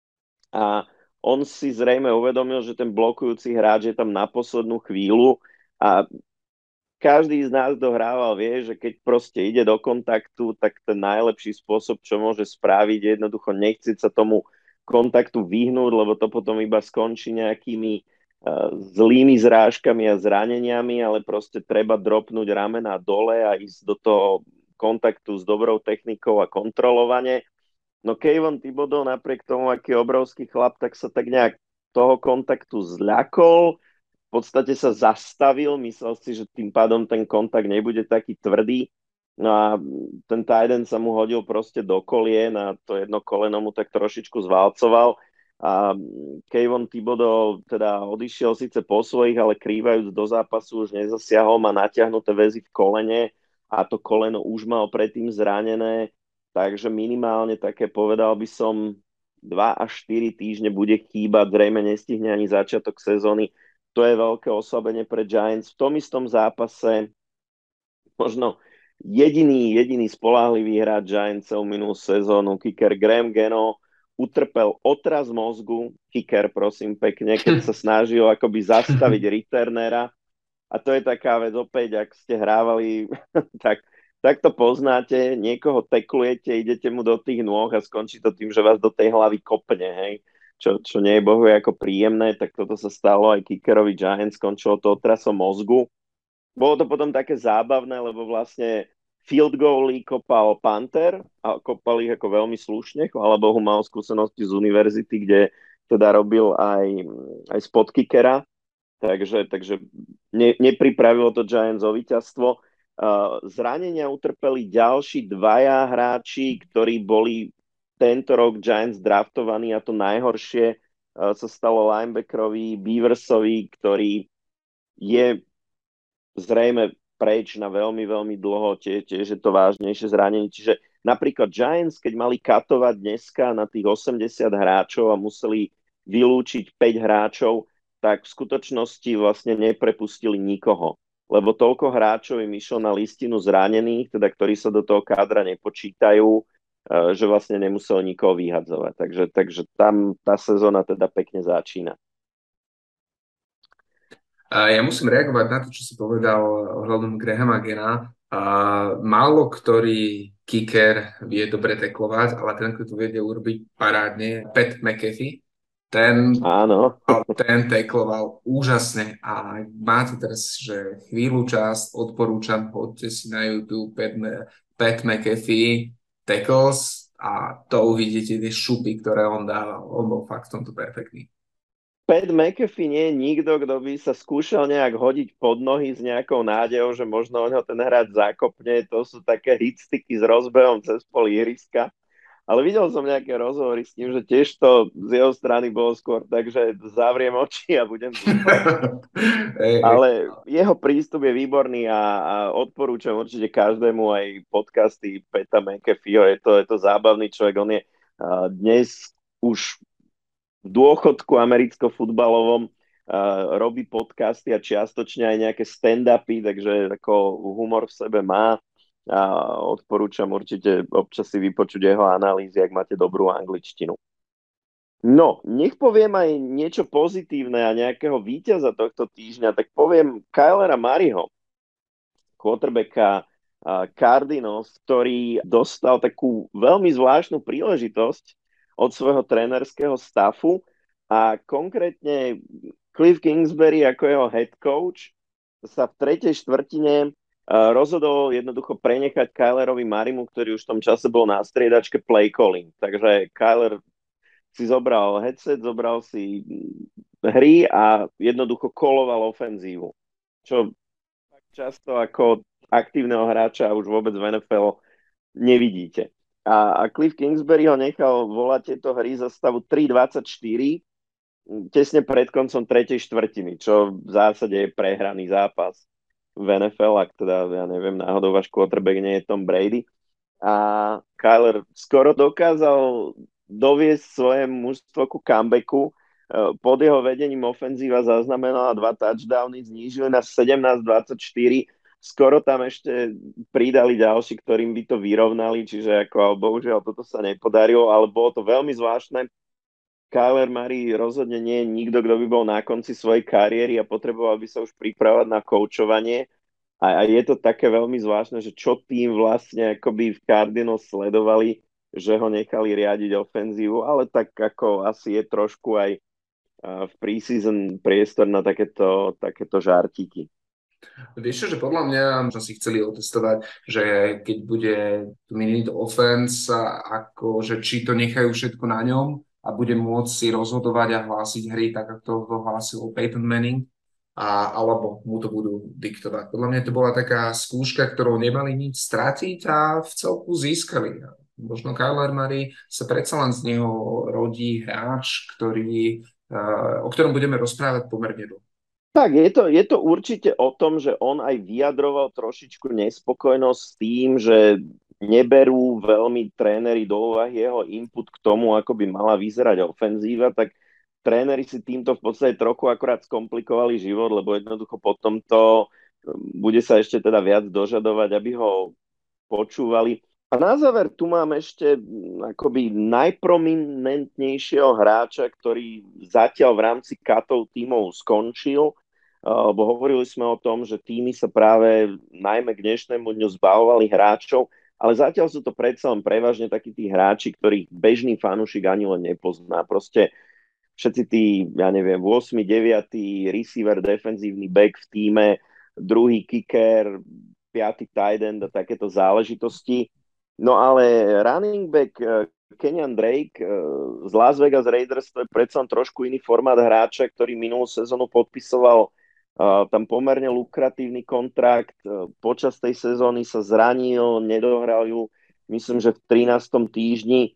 a on si zrejme uvedomil, že ten blokujúci hráč je tam na poslednú chvíľu a každý z nás dohrával vie, že keď proste ide do kontaktu, tak ten najlepší spôsob, čo môže spraviť, je jednoducho nechcieť sa tomu kontaktu vyhnúť, lebo to potom iba skončí nejakými uh, zlými zrážkami a zraneniami, ale proste treba dropnúť ramena dole a ísť do toho kontaktu s dobrou technikou a kontrolovanie. No Kayvon Thibodeau napriek tomu, aký je obrovský chlap, tak sa tak nejak toho kontaktu zľakol, v podstate sa zastavil, myslel si, že tým pádom ten kontakt nebude taký tvrdý. No a ten tight end sa mu hodil proste do kolien a to jedno koleno mu tak trošičku zvalcoval. A Kayvon Thibodeau teda odišiel síce po svojich, ale krývajúc do zápasu už nezasiahol, má natiahnuté väzy v kolene a to koleno už mal predtým zranené. Takže minimálne také, povedal by som, dva až štyri týždne bude chýbať, zrejme nestihne ani začiatok sezóny. To je veľké oslabenie pre Giants. V tom istom zápase možno jediný, jediný spoľahlivý hráč Giantsov minulú sezónu, kicker Graham Gano, utrpel otraz mozgu, kicker, prosím pekne, keď sa snažil akoby zastaviť returnera. A to je taká vec, opäť, ak ste hrávali, tak, tak to poznáte, niekoho teklujete, idete mu do tých nôh a skončí to tým, že vás do tej hlavy kopne, hej. Čo, čo nie je bohu ako príjemné, tak toto sa stalo aj kickerovi Giants, skončilo to otrasom mozgu. Bolo to potom také zábavné, lebo vlastne field goaly kopal Panther a kopal ich ako veľmi slušne, chvála Bohu mal skúsenosti z univerzity, kde teda robil aj, aj spot kickera, takže, takže ne, nepripravilo to Giants o víťazstvo. Uh, zranenia utrpeli ďalší dvaja hráči, ktorí boli tento rok Giants draftovaní a to najhoršie uh, sa stalo linebackerovi Beaversovi, ktorý je zrejme preč na veľmi, veľmi dlho, tie, tiež je to vážnejšie zranenie. Čiže napríklad Giants, keď mali katovať dneska na tých osemdesiat hráčov a museli vylúčiť päť hráčov, tak v skutočnosti vlastne neprepustili nikoho. Lebo toľko hráčov im išlo na listinu zranených, teda ktorí sa do toho kádra nepočítajú, že vlastne nemusel nikoho vyhadzovať. Takže, takže tam tá sezóna teda pekne začína. Ja musím reagovať na to, čo si povedal ohľadom Grahama Gana. Málo ktorý kicker vie dobre teklovať, ale ten, kto to vie urobiť parádne, Pat McAfee. Ten, Áno. ten tekloval úžasne a máte teraz, že chvíľu čas, odporúčam, poďte si na YouTube Pat, Pat McAfee tackles a to uvidíte tie šupy, ktoré on dával. On bol fakt v tomto perfektný. Pat McAfee nie je nikto, kto by sa skúšal nejak hodiť pod nohy s nejakou nádejou, že možno ho ten hráč zakopne. To sú také hitsticky s rozbehom cez pol ihriska. Ale videl som nejaké rozhovory s ním, že tiež to z jeho strany bolo skôr tak, že zavriem oči a budem dúfať. Ale jeho prístup je výborný a, a odporúčam určite každému aj podcasty Pata McAfeeho. Je to, je to zábavný človek. On je uh, dnes už v dôchodku americko-futbalovom uh, robí podcasty a čiastočne aj nejaké stand-upy, takže ako humor v sebe má. A odporúčam určite občas si vypočuť jeho analýzy, ak máte dobrú angličtinu. No, nech poviem aj niečo pozitívne a nejakého víťaza tohto týždňa, tak poviem Kylera Murrayho, quarterbacka a Cardinals, ktorý dostal takú veľmi zvláštnu príležitosť od svojho trénerského stafu a konkrétne Cliff Kingsbury ako jeho head coach sa v tretej štvrtine uh, rozhodol jednoducho prenechať Kylerovi Murraymu, ktorý už v tom čase bol na striedačke play calling. Takže Kyler si zobral headset, zobral si hry a jednoducho koloval ofenzívu. Čo často ako aktívneho hráča už vôbec v en ef el nevidíte. A, a Cliff Kingsbury ho nechal volať tieto hry za stavu tri dvadsaťštyri tesne pred koncom tretej štvrtiny, čo v zásade je prehraný zápas v en ef el, ak teda, ja neviem, náhodou váš quarterback nie je Tom Brady. A Kyler skoro dokázal doviesť svoje mužstvo ku comebacku. Pod jeho vedením ofenzíva zaznamenala dva touchdowny, znížili na sedemnásť dvadsaťštyri. Skoro tam ešte pridali ďalší, ktorým by to vyrovnali, čiže ako, bohužiaľ toto sa nepodarilo, ale bolo to veľmi zvláštne. Kyler Murray rozhodne nie je nikto, kto by bol na konci svojej kariéry a potreboval by sa už pripravať na koučovanie. A, a je to také veľmi zvláštne, že čo tým vlastne akoby v Cardinals sledovali, že ho nechali riadiť ofenzívu, ale tak ako asi je trošku aj v preseason priestor na takéto, takéto žartíky. Vieš čo, že podľa mňa možno si chceli otestovať, že keď bude tu minute offense, ako, že či to nechajú všetko na ňom a bude môcť si rozhodovať a hlásiť hry tak, ako to hlásil Peyton Manning, a, alebo mu to budú diktovať. Podľa mňa to bola taká skúška, ktorou nemali nič stratiť a v celku získali. Možno Kyler Murray sa predsa len z neho rodí hráč, ktorý, uh, o ktorom budeme rozprávať pomerne dlho. Tak, je to, je to určite o tom, že on aj vyjadroval trošičku nespokojnosť s tým, že neberú veľmi tréneri do úvahy jeho input k tomu, ako by mala vyzerať ofenzíva, tak tréneri si týmto v podstate trochu akorát skomplikovali život, lebo jednoducho potom to bude sa ešte teda viac dožadovať, aby ho počúvali. A na záver tu mám ešte akoby najprominentnejšieho hráča, ktorý zatiaľ v rámci katov tímov skončil, lebo hovorili sme o tom, že týmy sa práve najmä k dnešnému dňu zbavovali hráčov, ale zatiaľ sú to predsa len prevažne takí tí hráči, ktorých bežný fanúšik ani len nepozná. Proste všetci tí, ja neviem, ôsmy deviaty receiver, defenzívny back v tíme, druhý kicker, piaty tight end a takéto záležitosti. No ale running back Kenyan Drake z Las Vegas Raiders, to je predsa trošku iný formát hráča, ktorý minulú sezónu podpisoval uh, tam pomerne lukratívny kontrakt. Počas tej sezóny sa zranil, nedohral ju, myslím, že v trinástom týždni.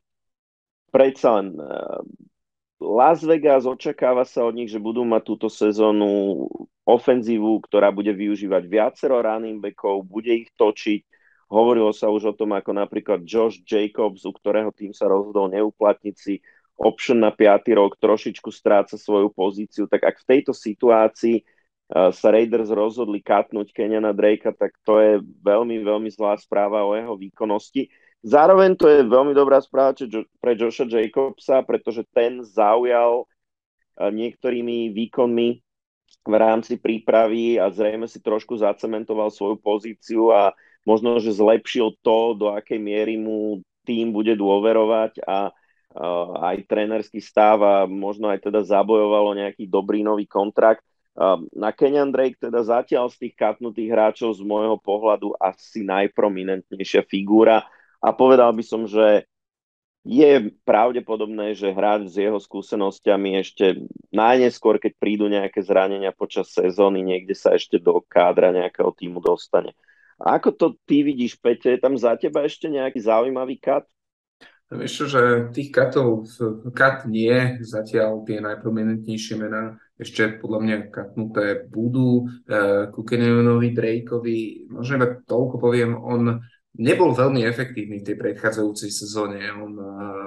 Predsa len uh, Las Vegas, očakáva sa od nich, že budú mať túto sezónu ofenzívu, ktorá bude využívať viacero running backov, bude ich točiť. Hovorilo sa už o tom, ako napríklad Josh Jacobs, u ktorého tým sa rozhodol neuplatniť si option na piaty rok, trošičku stráca svoju pozíciu. Tak ak v tejto situácii uh, sa Raiders rozhodli katnúť Kenyana Drakea, tak to je veľmi, veľmi zlá správa o jeho výkonnosti. Zároveň to je veľmi dobrá správa pre Josha Jacobsa, pretože ten zaujal uh, niektorými výkonmi v rámci prípravy a zrejme si trošku zacementoval svoju pozíciu a možno, že zlepšil to, do akej miery mu tým bude dôverovať a uh, aj trénerský stav a možno aj teda zabojovalo nejaký dobrý nový kontrakt. Uh, na Kenyan Drake teda zatiaľ z tých katnutých hráčov z môjho pohľadu asi najprominentnejšia figúra a povedal by som, že je pravdepodobné, že hráč s jeho skúsenosťami ešte najneskôr, keď prídu nejaké zranenia počas sezóny, niekde sa ešte do kádra nejakého týmu dostane. A ako to ty vidíš, Peťo? Je tam za teba ešte nejaký zaujímavý kat? Vieš čo, že tých katov, kat nie, zatiaľ tie najprominentnejšie mená ešte podľa mňa katnuté budú. Ku Kenyanovi Drakeovi, možno iba toľko poviem, on nebol veľmi efektívny v tej predchádzajúcej sezóne. On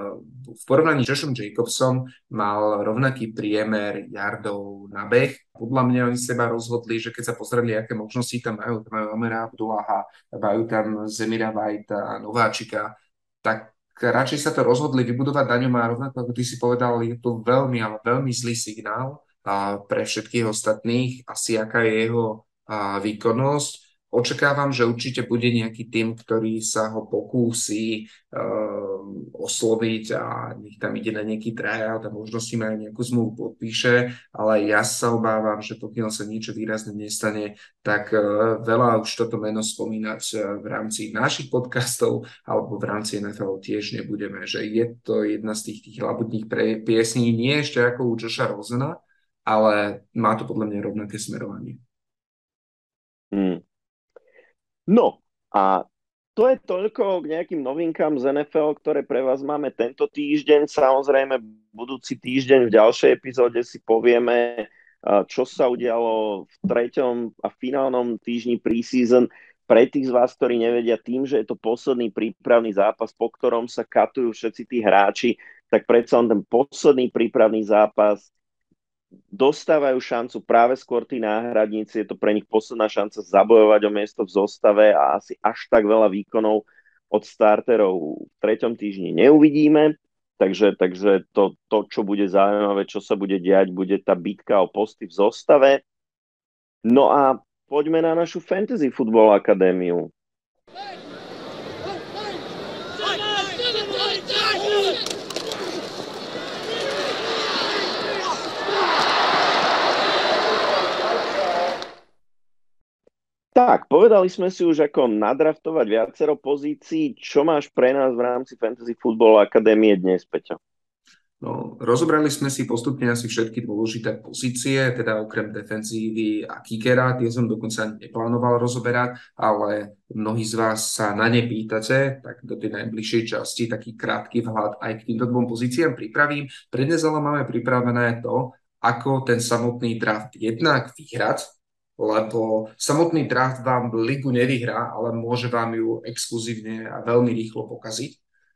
v porovnaní s Joshom Jacobsom mal rovnaký priemer yardov na beh. Podľa mňa oni seba rozhodli, že keď sa pozreli, aké možnosti tam majú, tam majú Amera Abdullaha, majú tam Zemira Whitea, Nováčika, tak radšej sa to rozhodli vybudovať na ňom a rovnako, ako ty si povedal, je to veľmi, ale veľmi zlý signál a pre všetkých ostatných, asi aká je jeho a, výkonnosť. Očakávam, že určite bude nejaký tým, ktorý sa ho pokúsi uh, osloviť a nech tam ide na nejaký tryout a možno si aj nejakú zmluvu podpíše, ale ja sa obávam, že pokiaľ sa niečo výrazne nestane, tak uh, veľa už toto meno spomínať uh, v rámci našich podcastov alebo v rámci en ef el tiež nebudeme, že je to jedna z tých, tých labutných pre, piesní, nie ešte ako u Josha Rosena, ale má to podľa mňa rovnaké smerovanie. Hmm. No a to je toľko k nejakým novinkám z en ef el, ktoré pre vás máme tento týždeň. Samozrejme, budúci týždeň v ďalšej epizóde si povieme, čo sa udialo v treťom a finálnom týždni preseason. Pre tých z vás, ktorí nevedia, tým, že je to posledný prípravný zápas, po ktorom sa katujú všetci tí hráči, tak predsa len ten posledný prípravný zápas dostávajú šancu práve skôr tí náhradníci, je to pre nich posledná šanca zabojovať o miesto v zostave a asi až tak veľa výkonov od starterov v treťom týždni neuvidíme, takže, takže to, to, čo bude zaujímavé, čo sa bude diať, bude tá bitka o posty v zostave. No a poďme na našu Fantasy Football Akadémiu. Tak, povedali sme si už, ako nadraftovať viacero pozícií. Čo máš pre nás v rámci Fantasy Football Akadémie dnes, Peťo? No, rozobrali sme si postupne asi všetky dôležité pozície, teda okrem defenzívy a kickera, tie som dokonca neplánoval rozoberať, ale mnohí z vás sa na ne pýtate, tak do tej najbližšej časti taký krátky vhľad aj k týmto dvom pozíciám pripravím. Pre dnes ale máme pripravené to, ako ten samotný draft jednak vyhrať, lebo samotný draft vám ligu nevyhrá, ale môže vám ju exkluzívne a veľmi rýchlo pokaziť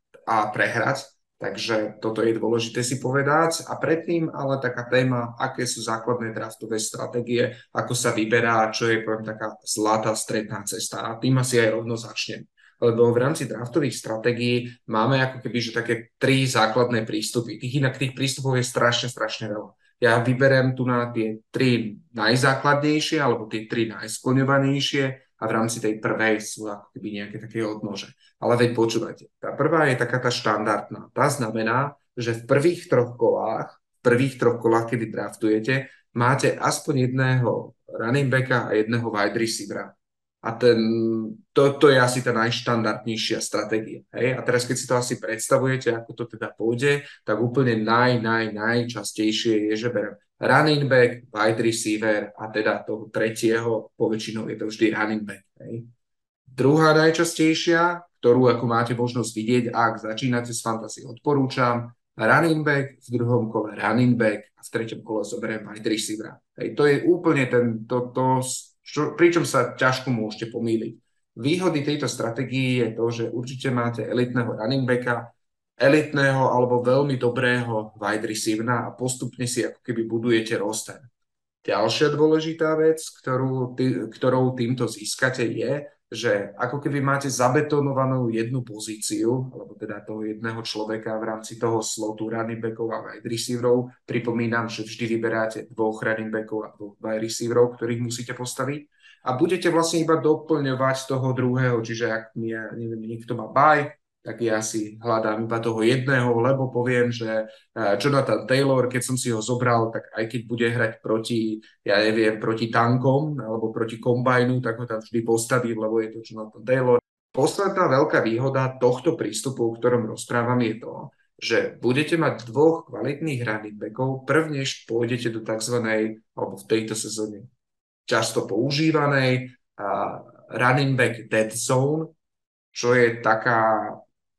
a prehrať. Takže toto je dôležité si povedať. A predtým ale taká téma, aké sú základné draftové stratégie, ako sa vyberá, čo je poviem taká zlatá stredná cesta. A tým asi aj rovno začnem. Lebo v rámci draftových stratégií máme ako keby že také tri základné prístupy. Tých inak tých prístupov je strašne, strašne veľa. Ja vyberiem tu na tie tri najzákladnejšie alebo tie tri najskloňovanejšie a v rámci tej prvej sú ako keby nejaké také odnože. Ale veď počúvajte, tá prvá je taká tá štandardná. Tá znamená, že v prvých troch kolách, v prvých troch kolách, kedy draftujete, máte aspoň jedného running backa a jedného wide receivera. A ten, to, to je asi tá najštandardnejšia stratégia. Hej? A teraz, keď si to asi predstavujete, ako to teda pôjde, tak úplne naj, naj, najčastejšie je, že berem running back, wide receiver a teda toho tretieho, poväčšinou je to vždy running back. Hej? Druhá najčastejšia, ktorú ako máte možnosť vidieť, ak začínate s fantasy, odporúčam, running back, v druhom kole running back a v treťom kole zoberiem wide receiver. Hej? To je úplne ten, to, to Čo, pričom sa ťažko môžete pomýliť. Výhody tejto stratégii je to, že určite máte elitného running backa, elitného alebo veľmi dobrého wide receivera a postupne si ako keby budujete roster. Ďalšia dôležitá vec, ktorú, tý, ktorou týmto získate je, že ako keby máte zabetonovanú jednu pozíciu, alebo teda toho jedného človeka v rámci toho slotu running backov a wide receiverov. Pripomínam, že vždy vyberáte dvoch running backov a dvoch wide receiverov, ktorých musíte postaviť. A budete vlastne iba doplňovať toho druhého, čiže ak mi, ja neviem, niekto má bye, tak ja si hľadám iba toho jedného, lebo poviem, že Jonathan Taylor, keď som si ho zobral, tak aj keď bude hrať proti, ja neviem, proti tankom alebo proti kombajnu, tak ho tam vždy postavím, lebo je to Jonathan Taylor. Posledná veľká výhoda tohto prístupu, o ktorom rozprávam, je to, že budete mať dvoch kvalitných running backov, prvnež pôjdete do tzv. Alebo v tejto sezóne často používanej uh, running back dead zone, čo je taká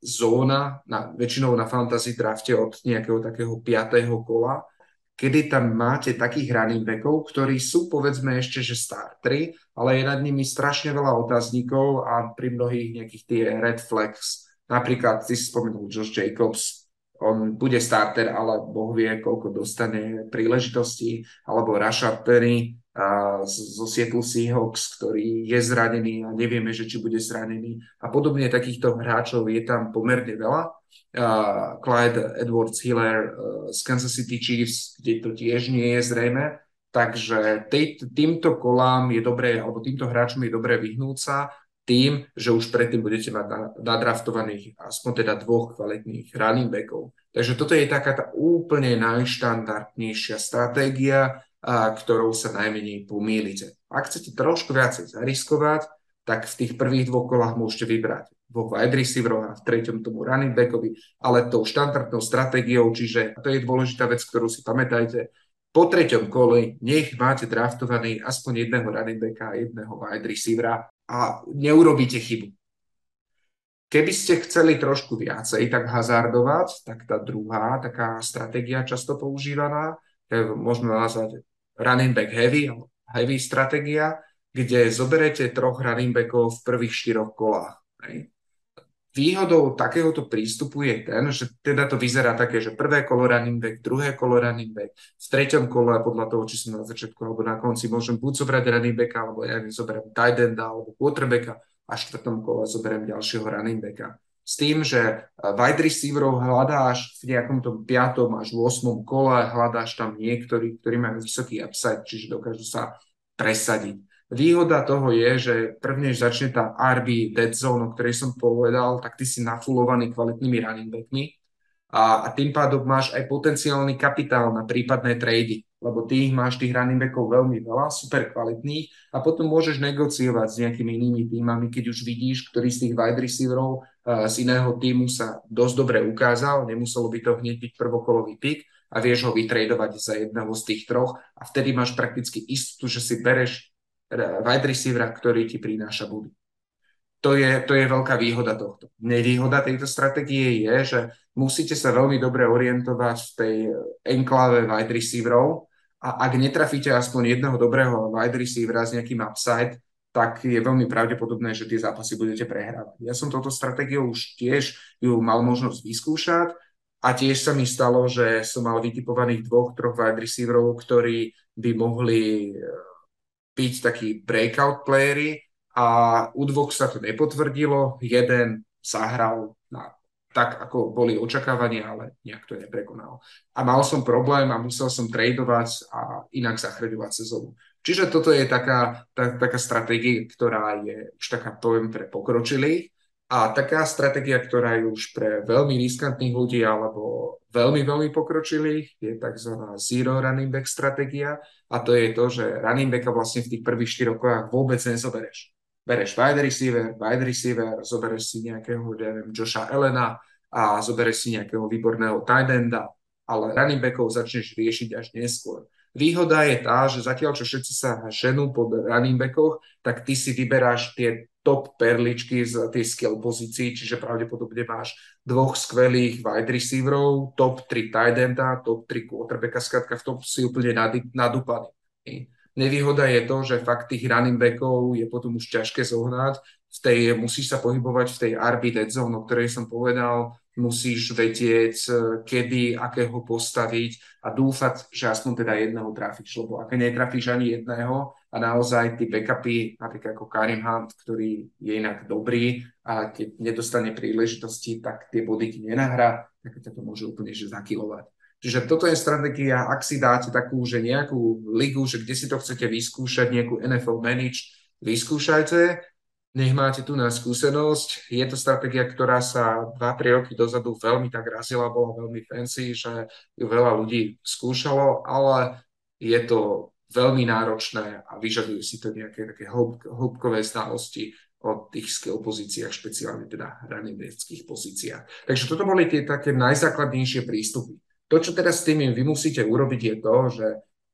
zóna, na, väčšinou na fantasy drafte od nejakého takého piatého kola, kedy tam máte takých running backov, ktorí sú povedzme ešte, že starteri, ale je nad nimi strašne veľa otáznikov a pri mnohých nejakých tie red flags, napríklad si spomenul Josh Jacobs, on bude starter, ale Boh vie, koľko dostane príležitostí, alebo Rashad Penny, a zo Seattle Seahawks, ktorý je zranený a nevieme, že či bude zranený. A podobne takýchto hráčov je tam pomerne veľa. Uh, Clyde Edwards-Helaire uh, z Kansas City Chiefs, kde to tiež nie je zrejme. Takže tej, týmto kolám je dobré, alebo týmto hráčom je dobré vyhnúť sa tým, že už predtým budete mať nadraftovaných aspoň teda dvoch kvalitných running backov. Takže toto je taká tá úplne najštandardnejšia stratégia, a ktorou sa najmenej pomýlite. Ak chcete trošku viacej zariskovať, tak v tých prvých dvoch kolách môžete vybrať dvoch wide receiverov a v treťom tomu running backovi, ale tou štandardnou stratégiou, čiže to je dôležitá vec, ktorú si pamätajte, po treťom kole nech máte draftovaný aspoň jedného running backa a jedného wide receivera a neurobíte chybu. Keby ste chceli trošku viacej tak hazardovať, tak tá druhá taká stratégia často používaná, možno nazvať running back heavy, heavy stratégia, kde zoberete troch running backov v prvých štyroch kolách. Hej. Výhodou takéhoto prístupu je ten, že teda to vyzerá také, že prvé kolo running back, druhé kolo running back, v treťom kole podľa toho, či som na začiatku alebo na konci, môžem buď zobrať running backa, alebo ja zoberiem tight enda alebo quarterbacka a v štvrtom kole zoberiem ďalšieho running backa. S tým, že wide receiverov hľadáš v nejakom tom piatom až ôsmom kole, hľadáš tam niektorí, ktorí majú vysoký upside, čiže dokážu sa presadiť. Výhoda toho je, že prvnež začne tá er bé dead zone, o ktorej som povedal, tak ty si nafulovaný kvalitnými running backmi a, a tým pádom máš aj potenciálny kapitál na prípadné trady, lebo ty máš tých running backov veľmi veľa, super kvalitných a potom môžeš negociovať s nejakými inými týmami, keď už vidíš, ktorý z tých wide receiverov uh, z iného týmu sa dosť dobre ukázal, nemuselo by to hneď byť prvokolový pick a vieš ho vytradovať za jedného z tých troch a vtedy máš prakticky istotu, že si bereš wide receivera, ktorý ti prináša body. To je, to je veľká výhoda tohto. Nevýhoda tejto stratégie je, že musíte sa veľmi dobre orientovať v tej enkláve wide receiverov a ak netrafíte aspoň jedného dobrého wide receivera s nejakým upside, tak je veľmi pravdepodobné, že tie zápasy budete prehrávať. Ja som touto stratégiou už tiež ju mal možnosť vyskúšať a tiež sa mi stalo, že som mal vytipovaných dvoch, troch wide receiverov, ktorí by mohli byť takí breakout playery a u dvoch sa to nepotvrdilo. Jeden zahral na, tak, ako boli očakávania, ale nejak to neprekonal. A mal som problém a musel som tradovať a inak zachraňovať sezónu. Čiže toto je taká, tá, taká stratégia, ktorá je už taká, poviem, pre pokročilých a taká stratégia, ktorá je už pre veľmi riskantných ľudí alebo veľmi, veľmi pokročilých, je tzv. Zero running back stratégia a to je to, že running backa vlastne v tých prvých štyroch kolách vôbec nezobereš. Bereš wide receiver, wide receiver, zobereš si nejakého, neviem, Josha Allena a zobereš si nejakého výborného tight enda, ale running backov začneš riešiť až neskôr. Výhoda je tá, že zatiaľ, čo všetci sa ženú pod running backoch, tak ty si vyberáš tie top perličky z tej skill pozícií, čiže pravdepodobne máš dvoch skvelých wide receiverov, top tri tight enda, top tri quarterbacka, skrátka v tom si úplne nadúpaný. Nevýhoda je to, že fakt tých running backov je potom už ťažké zohnať. V tej, musíš sa pohybovať v tej er bé dead zone, o ktorej som povedal, musíš vedieť, kedy, akého postaviť a dúfať, že aspoň teda jedného trafíš, lebo ak netrafíš ani jedného a naozaj tí backupy, napríklad ako Kareem Hunt, ktorý je inak dobrý a keď nedostane príležitosti, tak tie body ti nenahrá, tak ťa to môže úplne že zakilovať. Čiže toto je stratégia, ak si dáte takú, že nejakú ligu, že kde si to chcete vyskúšať, nejakú en ef el managed, vyskúšajte, nech máte tu na skúsenosť. Je to stratégia, ktorá sa dva tri roky dozadu veľmi tak razila, bola veľmi fancy, že ju veľa ľudí skúšalo, ale je to veľmi náročné a vyžadujú si to nejaké také hĺb, hĺbkové znalosti o tých skill pozíciách, špeciálne teda running backských pozíciách. Takže toto boli tie také najzákladnejšie prístupy. To, čo teraz s tým vy musíte urobiť, je to, že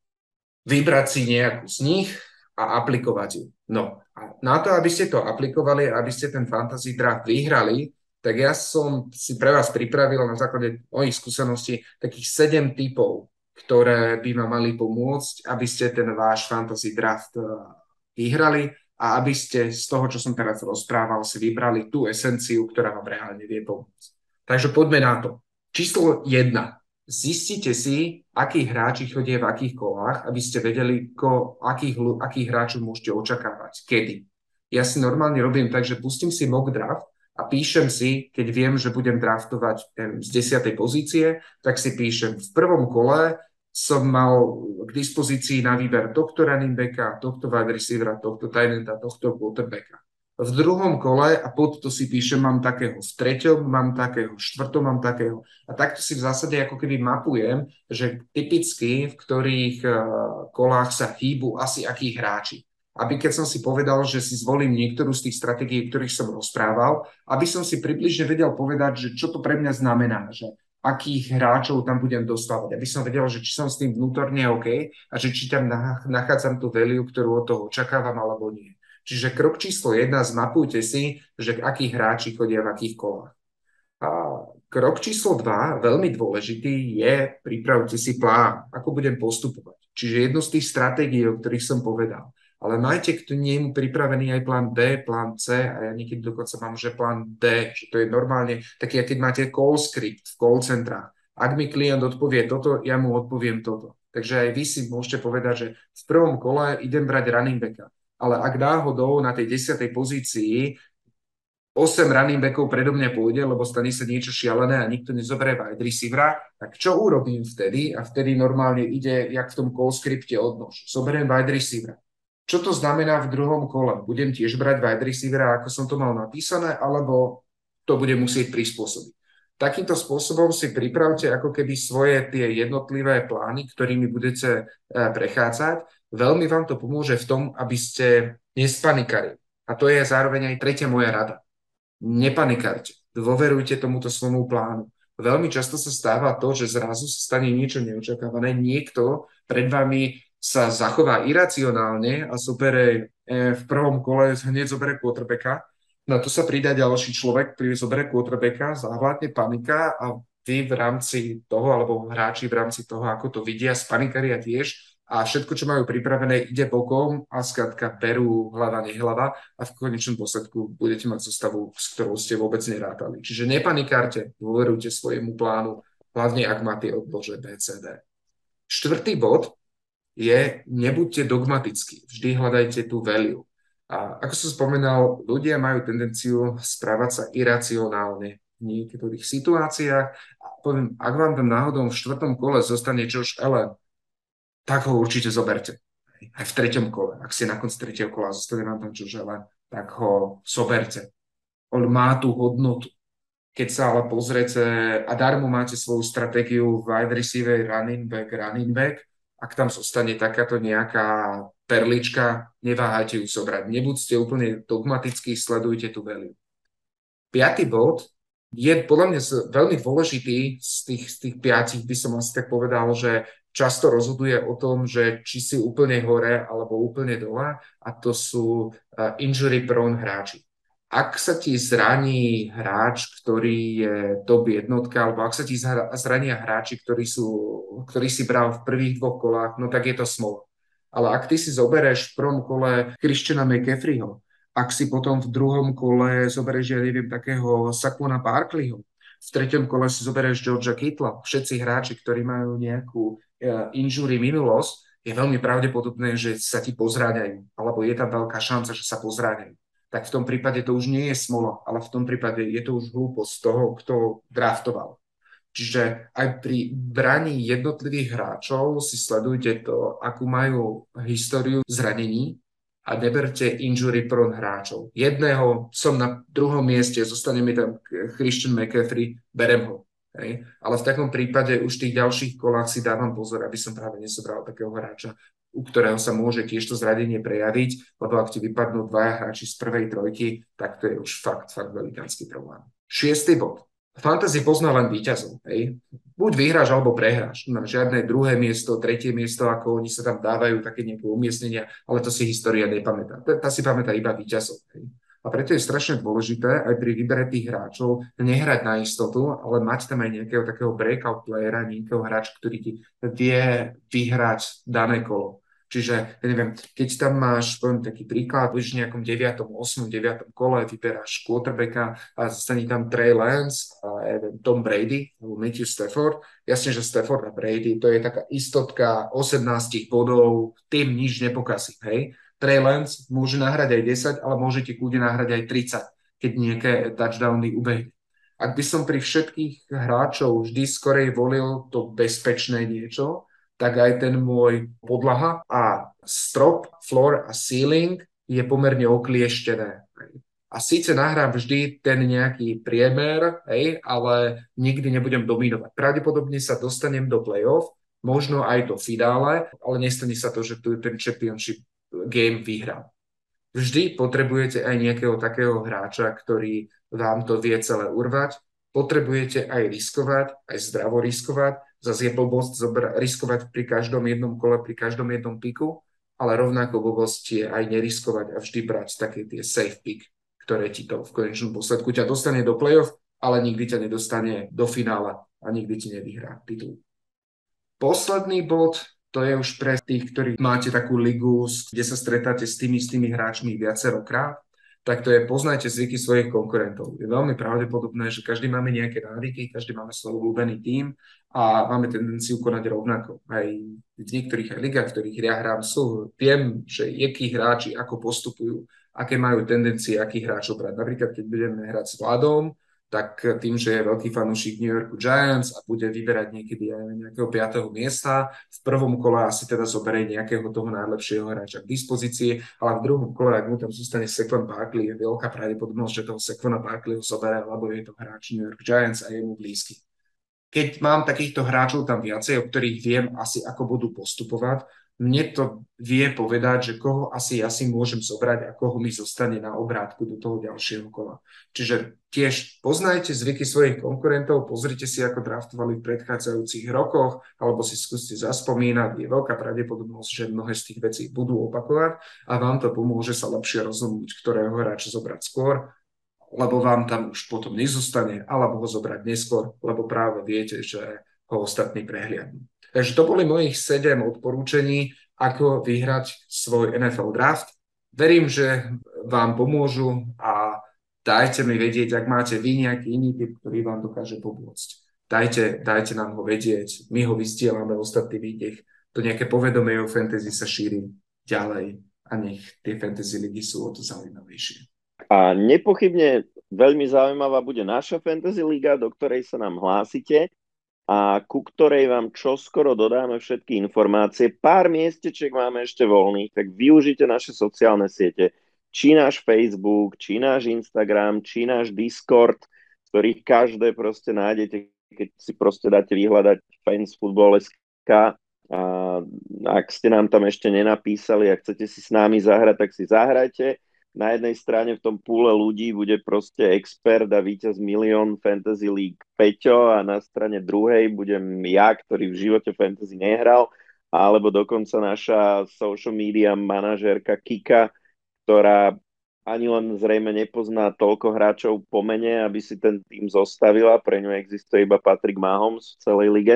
vybrať si nejakú z nich a aplikovať ju. No a na to, aby ste to aplikovali, aby ste ten fantasy draft vyhrali, tak ja som si pre vás pripravil na základe mojich skúseností takých sedem typov, ktoré by vám mali pomôcť, aby ste ten váš fantasy draft vyhrali a aby ste z toho, čo som teraz rozprával, si vybrali tú esenciu, ktorá vám reálne vie pomôcť. Takže poďme na to. Číslo jedna. zistite si, akí hráči chodia v akých kolách, aby ste vedeli, ko, akých, akých hráčov môžete očakávať, kedy. Ja si normálne robím tak, že pustím si mock draft a píšem si, keď viem, že budem draftovať neviem, z desiatej pozície, tak si píšem v prvom kole som mal k dispozícii na výber tohto running backa, tohto wide receivera, tohto tight enda, tohto quarterbacka. V druhom kole, a pod to si píšem, mám takého, v treťom mám takého, v štvrtom mám takého. A takto si v zásade ako keby mapujem, že typicky v ktorých uh, kolách sa hýbu asi akí hráči. Aby keď som si povedal, že si zvolím niektorú z tých stratégií, o ktorých som rozprával, aby som si približne vedel povedať, že čo to pre mňa znamená, že akých hráčov tam budem dostávať. Aby som vedel, že či som s tým vnútorne OK a že či tam nachádzam tú value, ktorú od toho očakávam, alebo nie. Čiže krok číslo jedna, zmapujte si, že akí hráči chodia v akých kolách. A krok číslo dva, veľmi dôležitý, je pripravte si plán, ako budem postupovať. Čiže jednu z tých stratégií, o ktorých som povedal. Ale majte k nemu pripravený aj plán B, plán C a ja niekedy dokonca mám, že plán D, že to je normálne taký, keď máte call script v call centrách. Ak mi klient odpovie toto, ja mu odpoviem toto. Takže aj vy si môžete povedať, že v prvom kole idem brať running backa. Ale ak náhodou na tej desiatej pozícii osem running backov predo mňa pôjde, lebo stane sa niečo šialené a nikto nezoberie wide receivera, tak čo urobím vtedy? A vtedy normálne ide, jak v tom call scripte odnož. Zoberiem wide receivera. Čo to znamená v druhom kole? Budem tiež brať wide receivera, ako som to mal napísané, alebo to budem musieť prispôsobiť? Takýmto spôsobom si pripravte ako keby svoje tie jednotlivé plány, ktorými budete prechádzať. Veľmi vám to pomôže v tom, aby ste nespanikali. A to je zároveň aj tretia moja rada. Nepanikajte. Dôverujte tomuto svojmu plánu. Veľmi často sa stáva to, že zrazu sa stane niečo neočakávané. Niekto pred vami sa zachová iracionálne a zobere e, v prvom kole hneď zobere quarterbacka. Na to sa pridá ďalší človek, ktorý zobere quarterbacka, zavládne panika a vy v rámci toho, alebo hráči v rámci toho, ako to vidia, spanikaria tiež a všetko, čo majú pripravené, ide bokom a skrátka berú hlava, nehlava a v konečnom dôsledku budete mať zostavu, s ktorou ste vôbec nerátali. Čiže nepanikárte, dôverujte svojemu plánu, hlavne ak máte odlože B C D. Štvrtý bod je, nebuďte dogmatickí, vždy hľadajte tú value. A ako som spomenal, ľudia majú tendenciu správať sa iracionálne v niektorých situáciách. A poviem, ak vám tam náhodou v štvrtom kole zostane Josh Allen, tak ho určite zoberte. Aj v treťom kole. Ak si na konci tretieho kola zostane vám tam Josh Allen, tak ho zoberte. On má tú hodnotu. Keď sa ale pozriete a darmo máte svoju stratégiu wide receiver, running back, running back, ak tam zostane takáto nejaká perlička, neváhajte ju zobrať. Nebuďte úplne dogmatickí, sledujte tú value. Piatý bod je podľa mňa veľmi dôležitý, z tých, z tých piatich by som asi tak povedal, že často rozhoduje o tom, že či si úplne hore alebo úplne dole, a to sú uh, injury prone hráči. Ak sa ti zraní hráč, ktorý je top jednotka, alebo ak sa ti zrania hráči, ktorí, sú, ktorí si bral v prvých dvoch kolách, no tak je to smola. Ale ak ty si zobereš v prvom kole Christiana McCaffreyho, ak si potom v druhom kole zoberieš, ja neviem, takého Saquona Barkleyho, v treťom kole si zoberieš Georgia Kittla, všetci hráči, ktorí majú nejakú uh, injury minulosť, je veľmi pravdepodobné, že sa ti pozráňajú, alebo je tam veľká šanca, že sa pozráňajú. Tak v tom prípade to už nie je smola, ale v tom prípade je to už hlúposť toho, kto draftoval. Čiže aj pri braní jednotlivých hráčov si sledujte to, akú majú históriu zranení a neberte injury prone hráčov. Jedného som na druhom mieste, zostane mi tam Christian McCaffrey, berem ho. Hej. Ale v takom prípade už v tých ďalších kolách si dávam pozor, aby som práve nezobral takého hráča, u ktorého sa môže tiež to zranenie prejaviť, lebo ak ti vypadnú dvaja hráči z prvej trojky, tak to je už fakt, fakt velikánsky problém. Šiestý bod. Fantasy pozná len víťazov. Hej. Buď vyhráš, alebo prehráš. Na žiadne druhé miesto, tretie miesto, ako oni sa tam dávajú, také nejaké umiestnenia, ale to si história nepamätá. Tá si pamätá iba víťazov. Hej. A preto je strašne dôležité aj pri výbere tých hráčov nehrať na istotu, ale mať tam aj nejakého takého breakout playera, nejakého hráča, ktorý ti vie vyhrať dané kolo. Čiže, ja neviem, keď tam máš, poviem taký príklad, už v nejakom deviatom, ôsmom, deviatom kole vyberáš quarterbacka a zostane tam Trey Lance a ja neviem, Tom Brady alebo Matthew Stafford. Jasne, že Stafford a Brady, to je taká istotka osemnásť bodov, tým nič nepokazí, hej. Trey Lance môže nahrať aj desať, ale môžete kľudne nahrať aj tridsať, keď nejaké touchdowny ubehne. Ak by som pri všetkých hráčov vždy skorej volil to bezpečné niečo, tak aj ten môj podlaha a strop, floor a ceiling je pomerne oklieštené. A síce nahrám vždy ten nejaký priemer, hej, ale nikdy nebudem dominovať. Pravdepodobne sa dostanem do playoff, možno aj do finále, ale nestane sa to, že tu ten championship game vyhrám. Vždy potrebujete aj nejakého takého hráča, ktorý vám to vie celé urvať. Potrebujete aj riskovať, aj zdravo riskovať. Zase je blbosť zobra- riskovať pri každom jednom kole, pri každom jednom piku, ale rovnako blbosť je aj neriskovať a vždy brať také tie safe pick, ktoré ti to v konečnom dôsledku ťa dostane do playoff, ale nikdy ťa nedostane do finále a nikdy ti nevyhrá titul. Posledný bod, to je už pre tých, ktorí máte takú ligu, kde sa stretáte s tými, s tými hráčmi viacerokrát, tak to je poznajte zvyky svojich konkurentov. Je veľmi pravdepodobné, že každý máme nejaké návyky, každý máme svoj obľúbený tím a máme tendenciu konať rovnako. Aj v niektorých aj ligách, v ktorých ja hrám, sú, viem, že akí hráči ako postupujú, aké majú tendencie, akých hráčov brať. Napríklad, keď budeme hrať s Vladom, tak tým, že je veľký fanúšik New York Giants a bude vyberať niekedy aj nejakého piateho miesta, v prvom kole asi teda zoberie nejakého toho najlepšieho hráča k dispozícii, ale v druhom kole, ak mu tam zostane Saquon Barkley, je veľká pravdepodobnosť, že toho Saquona Barkleyho zoberie, lebo je to hráč New York Giants a je mu blízky. Keď mám takýchto hráčov tam viacej, o ktorých viem asi, ako budú postupovať, mne to vie povedať, že koho asi ja si môžem zobrať a koho mi zostane na obrátku do toho ďalšieho kola. Čiže tiež poznajte zvyky svojich konkurentov, pozrite si, ako draftovali v predchádzajúcich rokoch, alebo si skúste zaspomínať. Je veľká pravdepodobnosť, že mnohé z tých vecí budú opakovať a vám to pomôže sa lepšie rozhodnúť, ktorého hráča zobrať skôr, lebo vám tam už potom nezostane, alebo ho zobrať neskôr, lebo práve viete, že ho ostatní prehliadnú. Takže to boli mojich sedem odporúčení, ako vyhrať svoj en ef el draft. Verím, že vám pomôžu a dajte mi vedieť, ak máte vy nejaký iný typ, ktorý vám dokáže pomôcť. Dajte, dajte nám ho vedieť, my ho vystielame, ostatní nech to nejaké povedomie o fantasy sa šíri ďalej a nech tie fantasy ligy sú o to zaujímavejšie. A nepochybne veľmi zaujímavá bude naša fantasy liga, do ktorej sa nám hlásite a ku ktorej vám čoskoro dodáme všetky informácie. Pár miesteček máme ešte voľných, tak využite naše sociálne siete, či náš Facebook, či náš Instagram, či náš Discord, ktorých každé proste nájdete, keď si proste dáte vyhľadať fansfootball bodka es ká. A ak ste nám tam ešte nenapísali a chcete si s nami zahrať, tak si zahrajte. Na jednej strane v tom púle ľudí bude proste expert a víťaz milión Fantasy League Peťo a na strane druhej budem ja, ktorý v živote fantasy nehral, alebo dokonca naša social media manažérka Kika, ktorá ani len zrejme nepozná toľko hráčov po mene, aby si ten tým zostavila. Pre ňu existuje iba Patrick Mahomes v celej lige.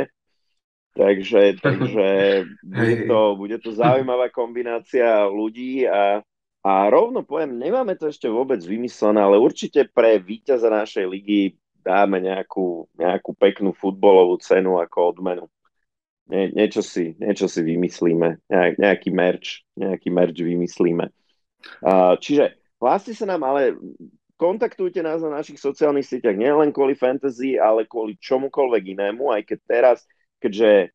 Takže, takže bude, to, bude to zaujímavá kombinácia ľudí a A rovno poviem, nemáme to ešte vôbec vymyslené, ale určite pre víťaza našej ligy dáme nejakú, nejakú peknú futbalovú cenu ako odmenu. Nie, niečo, si, niečo si vymyslíme, nejak, nejaký merch, nejaký merch vymyslíme. Uh, čiže hláste sa nám, ale kontaktujte nás na našich sociálnych sieťach nielen kvôli fantasy, ale kvôli čomukoľvek inému, aj keď teraz, keďže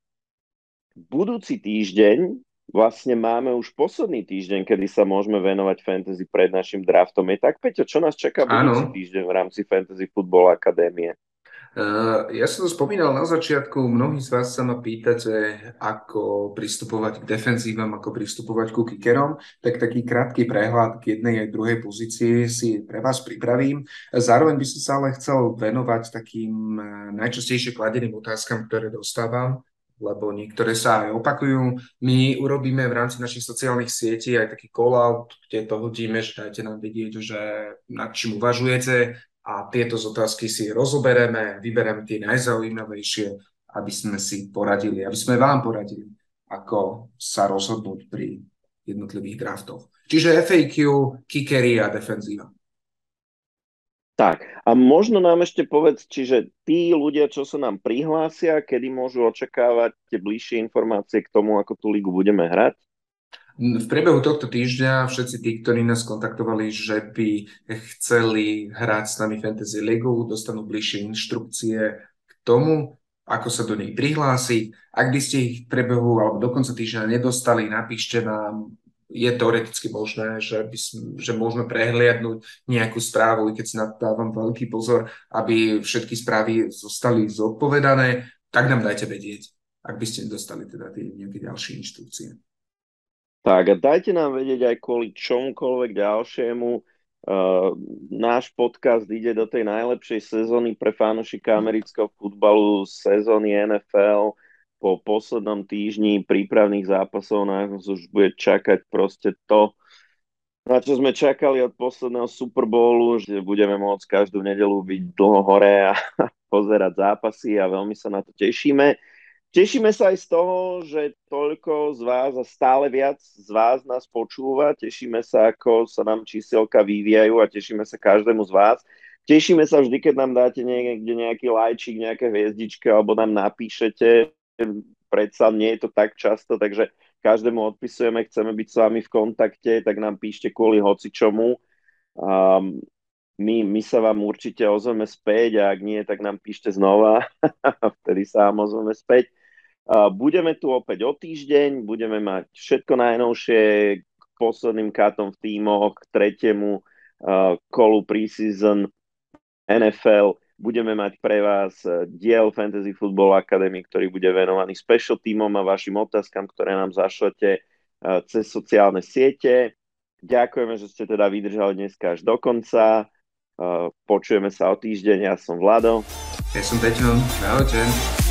budúci týždeň vlastne máme už posledný týždeň, kedy sa môžeme venovať fantasy pred našim draftom. Je tak, Peťo, čo nás čaká budúci Áno. týždeň v rámci Fantasy Football Akadémie? Uh, ja som to spomínal na začiatku, mnohí z vás sa ma pýtate, ako pristupovať k defenzívam, ako pristupovať ku kickerom, tak taký krátky prehľad k jednej aj druhej pozícii si pre vás pripravím. Zároveň by som sa ale chcel venovať takým najčastejšie kladeným otázkam, ktoré dostávam, lebo niektoré sa aj opakujú. My urobíme v rámci našich sociálnych sietí aj taký call-out, kde to hodíme, že dajte nám vedieť, že nad čím uvažujete a tieto otázky si rozobereme, vybereme tie najzaujímavejšie, aby sme si poradili, aby sme vám poradili. ako sa rozhodnúť pri jednotlivých draftoch. Čiže ef á kú, kickery a defenzíva. Tak, a možno nám ešte povedz, čiže tí ľudia, čo sa nám prihlásia, kedy môžu očakávať tie bližšie informácie k tomu, ako tú ligu budeme hrať? V priebehu tohto týždňa všetci tí, ktorí nás kontaktovali, že by chceli hrať s nami Fantasy Ligu, dostanú bližšie inštrukcie k tomu, ako sa do nej prihlásiť. Ak by ste ich v priebehu alebo do konca týždňa nedostali, napíšte nám. Je teoreticky možné, že, by, že môžeme prehliadnúť nejakú správu, keď si dávam veľký pozor, aby všetky správy zostali zodpovedané, tak nám dajte vedieť, ak by ste nedostali teda tie nejaké ďalšie inštrukcie. Tak a dajte nám vedieť aj kvôli čomukoľvek ďalšiemu. Uh, náš podcast ide do tej najlepšej sezóny pre fanúšika amerického futbalu, sezóny en ef el. Po poslednom týždni prípravných zápasov nás už bude čakať proste to, na čo sme čakali od posledného Super Bowlu, že budeme môcť každú nedeľu byť dlho hore a pozerať zápasy a veľmi sa na to tešíme. Tešíme sa aj z toho, že toľko z vás a stále viac z vás nás počúva. Tešíme sa, ako sa nám číselka vyvíjajú a tešíme sa každému z vás. Tešíme sa vždy, keď nám dáte niekde nejaký lajčík, nejaké hviezdičky alebo nám napíšete. Predsa nie je to tak často, takže každému odpisujeme, chceme byť s vami v kontakte, tak nám píšte kvôli hocičomu. Um, my, my sa vám určite ozveme späť a ak nie, tak nám píšte znova. Vtedy sa vám ozveme späť. Uh, budeme tu opäť o týždeň, budeme mať všetko najnovšie k posledným katom v tímoch, k tretiemu uh, kolu preseason en ef el. Budeme mať pre vás diel Fantasy Football Academy, ktorý bude venovaný special teamom a vašim otázkam, ktoré nám zašlete cez sociálne siete. Ďakujeme, že ste teda vydržali dneska až do konca. Počujeme sa o týždeň. Ja som Vlado. Ja som Peťo. Ahojte.